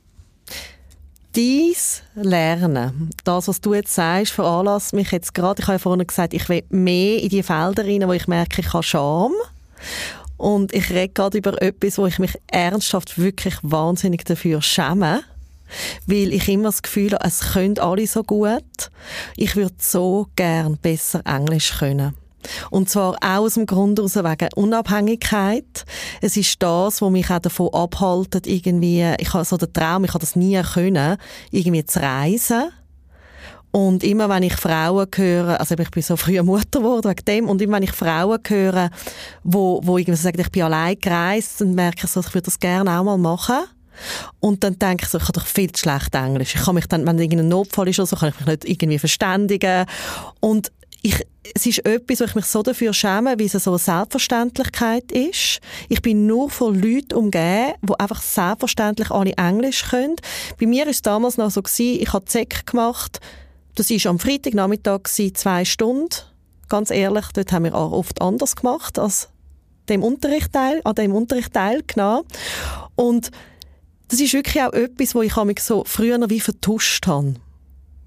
A: Dies Lernen, das, was du jetzt sagst, veranlasst mich jetzt gerade, ich habe ja vorhin gesagt, ich will mehr in die Felder rein, wo ich merke, ich habe Scham. Und ich rede gerade über etwas, wo ich mich ernsthaft wirklich wahnsinnig dafür schäme. Weil ich immer das Gefühl habe, es können alle so gut. Ich würde so gern besser Englisch können. Und zwar auch aus dem Grund heraus wegen Unabhängigkeit. Es ist das, was mich auch davon abhält, irgendwie, ich habe so den Traum, ich habe das nie können, irgendwie zu reisen. Und immer wenn ich Frauen höre, also ich bin so früh Mutter geworden wegen dem, und immer wenn ich Frauen höre, wo irgendwie sagen, ich bin allein gereist, dann merke ich so, ich würde das gerne auch mal machen. Und dann denke ich so, ich habe doch viel zu schlecht Englisch. Ich kann mich dann, wenn irgendein Notfall ist oder so, kann ich mich nicht irgendwie verständigen. Und es ist etwas, wo ich mich so dafür schäme, wie es so eine Selbstverständlichkeit ist. Ich bin nur von Leuten umgeben, die einfach selbstverständlich alle Englisch können. Bei mir war es damals noch so, ich habe ZEC gemacht. Das war am Freitagnachmittag 2 Stunden. Ganz ehrlich, dort haben wir auch oft anders gemacht als an dem Unterricht teilgenommen. Und das ist wirklich auch etwas, wo ich mich so früher wie vertuscht habe.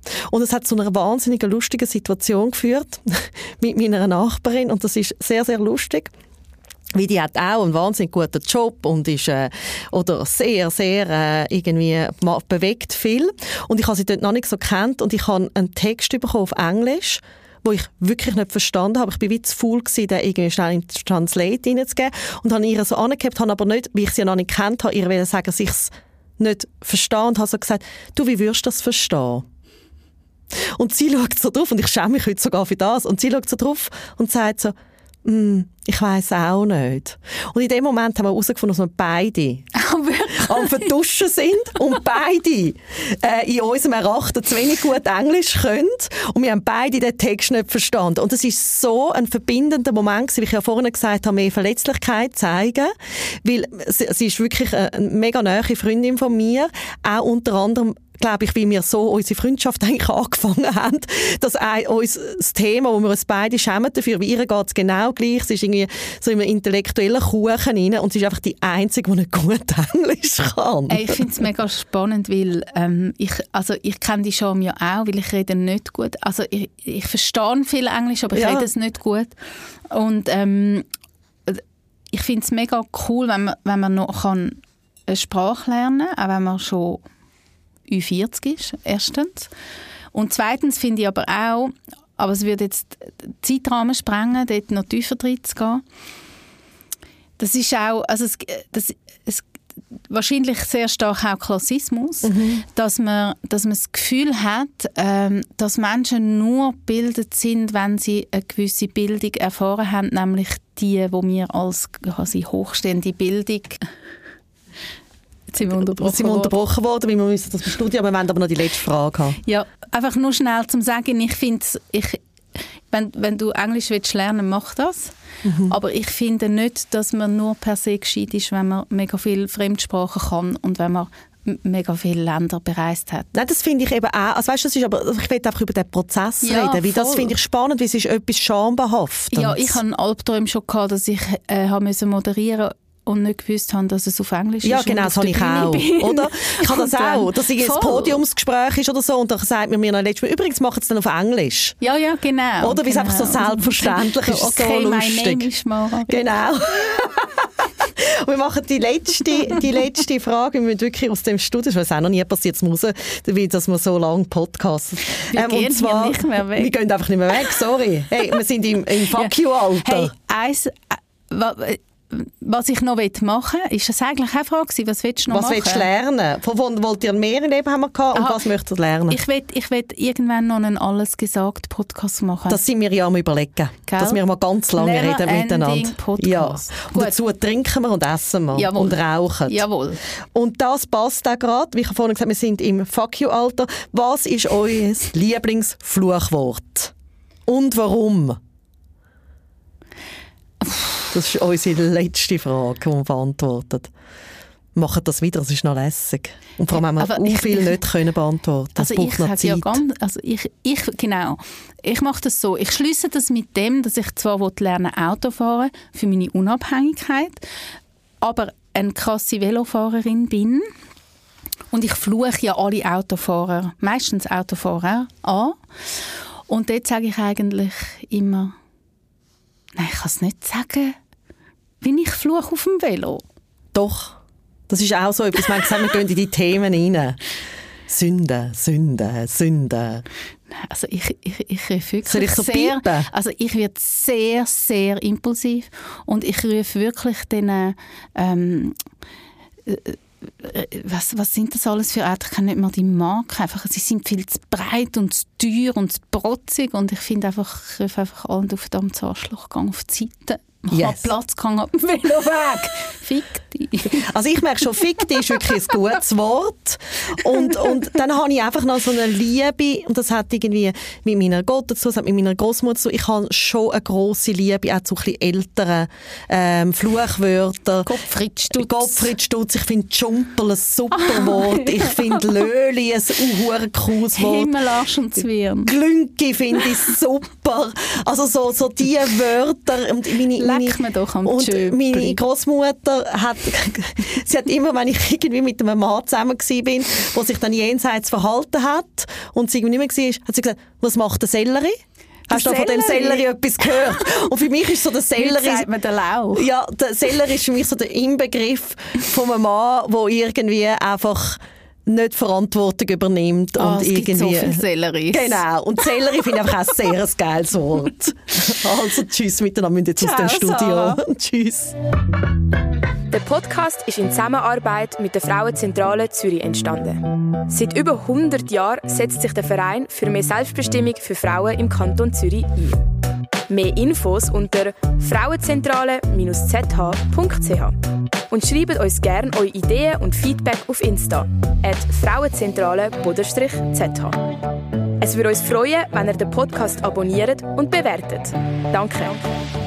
A: Und es hat zu einer wahnsinnig lustigen Situation geführt mit meiner Nachbarin und das ist sehr, sehr lustig. Weil die hat auch einen wahnsinnig guten Job und ist oder sehr, sehr irgendwie bewegt viel. Und ich habe sie dort noch nicht so gekannt und ich habe einen Text bekommen auf Englisch, wo ich wirklich nicht verstanden habe. Ich war wie zu faul gewesen, den irgendwie schnell in Translate reinzugeben und habe ihr so angehabt, habe aber nicht, wie ich sie noch nicht kennt habe, ihr sagen, dass ich es nicht verstehe und habe so gesagt, du, wie würdest du das verstehen? Und sie schaut so drauf und ich schäme mich heute sogar für das und sie schaut so drauf und sagt so, ich weiss auch nicht. Und in dem Moment haben wir herausgefunden, dass wir beide am Vertuschen sind und beide in unserem Erachten zu wenig gut Englisch können. Und wir haben beide den Text nicht verstanden. Und es war so ein verbindender Moment, wie ich ja vorhin gesagt habe, mehr Verletzlichkeit zeigen. Weil sie ist wirklich eine mega nahe Freundin von mir. Auch unter anderem, glaube ich, wie wir so unsere Freundschaft eigentlich angefangen haben, dass uns das Thema, wo wir uns beide schämen dafür, wie ihr geht es genau gleich, sie ist irgendwie so in einem intellektuellen Kuchen rein und sie ist einfach die Einzige, die nicht gut Englisch kann.
C: Ich finde es mega spannend, weil ich kenne die Scham ja auch, weil ich rede nicht gut. Also ich verstehe viel Englisch, aber ich rede es nicht gut. Und ich finde es mega cool, wenn man noch eine Sprache lernen kann, auch wenn man schon Ü40 ist, erstens. Und zweitens finde ich aber auch, aber es würde jetzt den Zeitrahmen sprengen, dort noch tiefer drin zu gehen. Das ist auch, also es wahrscheinlich sehr stark auch Klassismus, dass man das Gefühl hat, dass Menschen nur gebildet sind, wenn sie eine gewisse Bildung erfahren haben, nämlich die wir als quasi hochstehende Bildung. Sind wir unterbrochen worden, weil wir müssen das Studium, aber wir wollen aber noch die letzte Frage haben. Ja, einfach nur schnell zum Sagen, ich finde, wenn du Englisch willst lernen, mach das. Aber ich finde nicht, dass man nur per se gescheit ist, wenn man mega viel Fremdsprachen kann und wenn man mega viele Länder bereist hat. Nein, das finde ich eben auch. Also weißt, das ist aber, ich will einfach über den Prozess reden, weil das finde ich spannend, weil es ist etwas Schambehaftendes. Ja, ich hatte einen Albtraum schon gehabt, dass ich moderieren musste und nicht gewusst haben, dass es auf Englisch ist.
A: Ja, genau, das habe ich auch. Oder? Ich habe das auch, dass es ein Podiumsgespräch ist oder so und dann sagt mir noch letztes Mal, übrigens machen es dann auf Englisch.
C: Ja, genau.
A: Oder wie es einfach so selbstverständlich ist,
C: okay,
A: so lustig.
C: My name is Mara.
A: Genau. Und wir machen die letzte Frage, wir müssen wirklich aus dem Studio, das ist auch noch nie passiert, dass wir so lange podcasten.
C: Wir gehen hier nicht mehr weg.
A: Wir gehen einfach nicht mehr weg, sorry. Hey, wir sind im Fuck you-Alter.
C: Hey, was ich noch machen will, ist das eigentlich eine Frage gewesen, was willst du noch machen?
A: Was willst du lernen? Von wo wollt ihr mehr im Leben haben wir gehabt und was möchtest du lernen?
C: Ich will irgendwann noch einen «Alles-gesagt»-Podcast machen.
A: Das sind wir ja am Überlegen, Gell? Dass wir mal ganz lange reden miteinander.
C: Podcast.
A: Ja. Und dazu trinken wir und essen wir. Jawohl. Und rauchen.
C: Jawohl.
A: Und das passt auch gerade, wie ich vorhin gesagt habe, wir sind im «Fuck-you-Alter». Was ist euer Lieblingsfluchwort? Und warum? Das ist unsere letzte Frage, die wir beantworten. Machen das wieder, das ist noch lässig. Und vor allem haben wir auch viel nicht können beantworten. Das braucht noch Zeit.
C: Genau. Ich mache das so. Ich schliesse das mit dem, dass ich zwar lernen Auto fahren für meine Unabhängigkeit, aber eine krasse Velofahrerin bin. Und ich fluche ja alle Autofahrer, meistens Autofahrer, an. Und dort sage ich eigentlich immer, nein, ich kann es nicht sagen, wenn ich fluche auf dem Velo.
A: Doch, das ist auch so etwas. Wir gehen in die Themen rein. Sünde.
C: Also ich rufe
A: Soll ich so
C: sehr, also ich werde sehr, sehr impulsiv und ich rufe wirklich den was sind das alles für Autos? Ich kann nicht mal die Marke. Einfach, sie sind viel zu breit und zu teuer und zu protzig. Und ich finde einfach, ich rufe einfach allen auf den Arschloch, gehe auf die Seite. Mach mal Platz, kann ab dem Veloweg. Fick dich.
A: Also ich merke schon, fick dich ist wirklich ein gutes Wort. Und dann habe ich einfach noch so eine Liebe, und das hat irgendwie mit meiner Gott dazu, das hat mit meiner Großmutter so, ich habe schon eine grosse Liebe, auch zu ein bisschen älteren Fluchwörter. Gottfried Stutz, ich finde Tschumpel ein super Wort, ich finde Löli ein cooles Wort.
C: Himmelarsch und Zwirn.
A: Glünki finde ich super. Also so die Wörter und meine
C: merkt man doch am Tschöpfli.
A: Und meine Großmutter hat immer, wenn ich irgendwie mit einem Mann zusammen war, der sich dann jenseits verhalten hat und sie nicht mehr war, hat sie gesagt, was macht der Sellerie? Hast du von dem Sellerie etwas gehört? Und für mich ist so der Sellerie...
C: Wie sagt man den Lauch?
A: Ja, der Sellerie ist für mich so der Inbegriff von einem Mann, der irgendwie einfach nicht Verantwortung übernimmt. Und
C: es
A: irgendwie
C: gibt so viel Sellerie.
A: Genau. Und Sellerie finde ich einfach ein sehr geiles Wort. Also tschüss miteinander, wir müssen jetzt aus dem Studio.
C: Sarah.
A: Tschüss.
B: Der Podcast ist in Zusammenarbeit mit der Frauenzentrale Zürich entstanden. Seit über 100 Jahren setzt sich der Verein für mehr Selbstbestimmung für Frauen im Kanton Zürich ein. Mehr Infos unter frauenzentrale-zh.ch. Und schreibt uns gerne eure Ideen und Feedback auf Insta @frauenzentrale_zh. Es würde uns freuen, wenn ihr den Podcast abonniert und bewertet. Danke.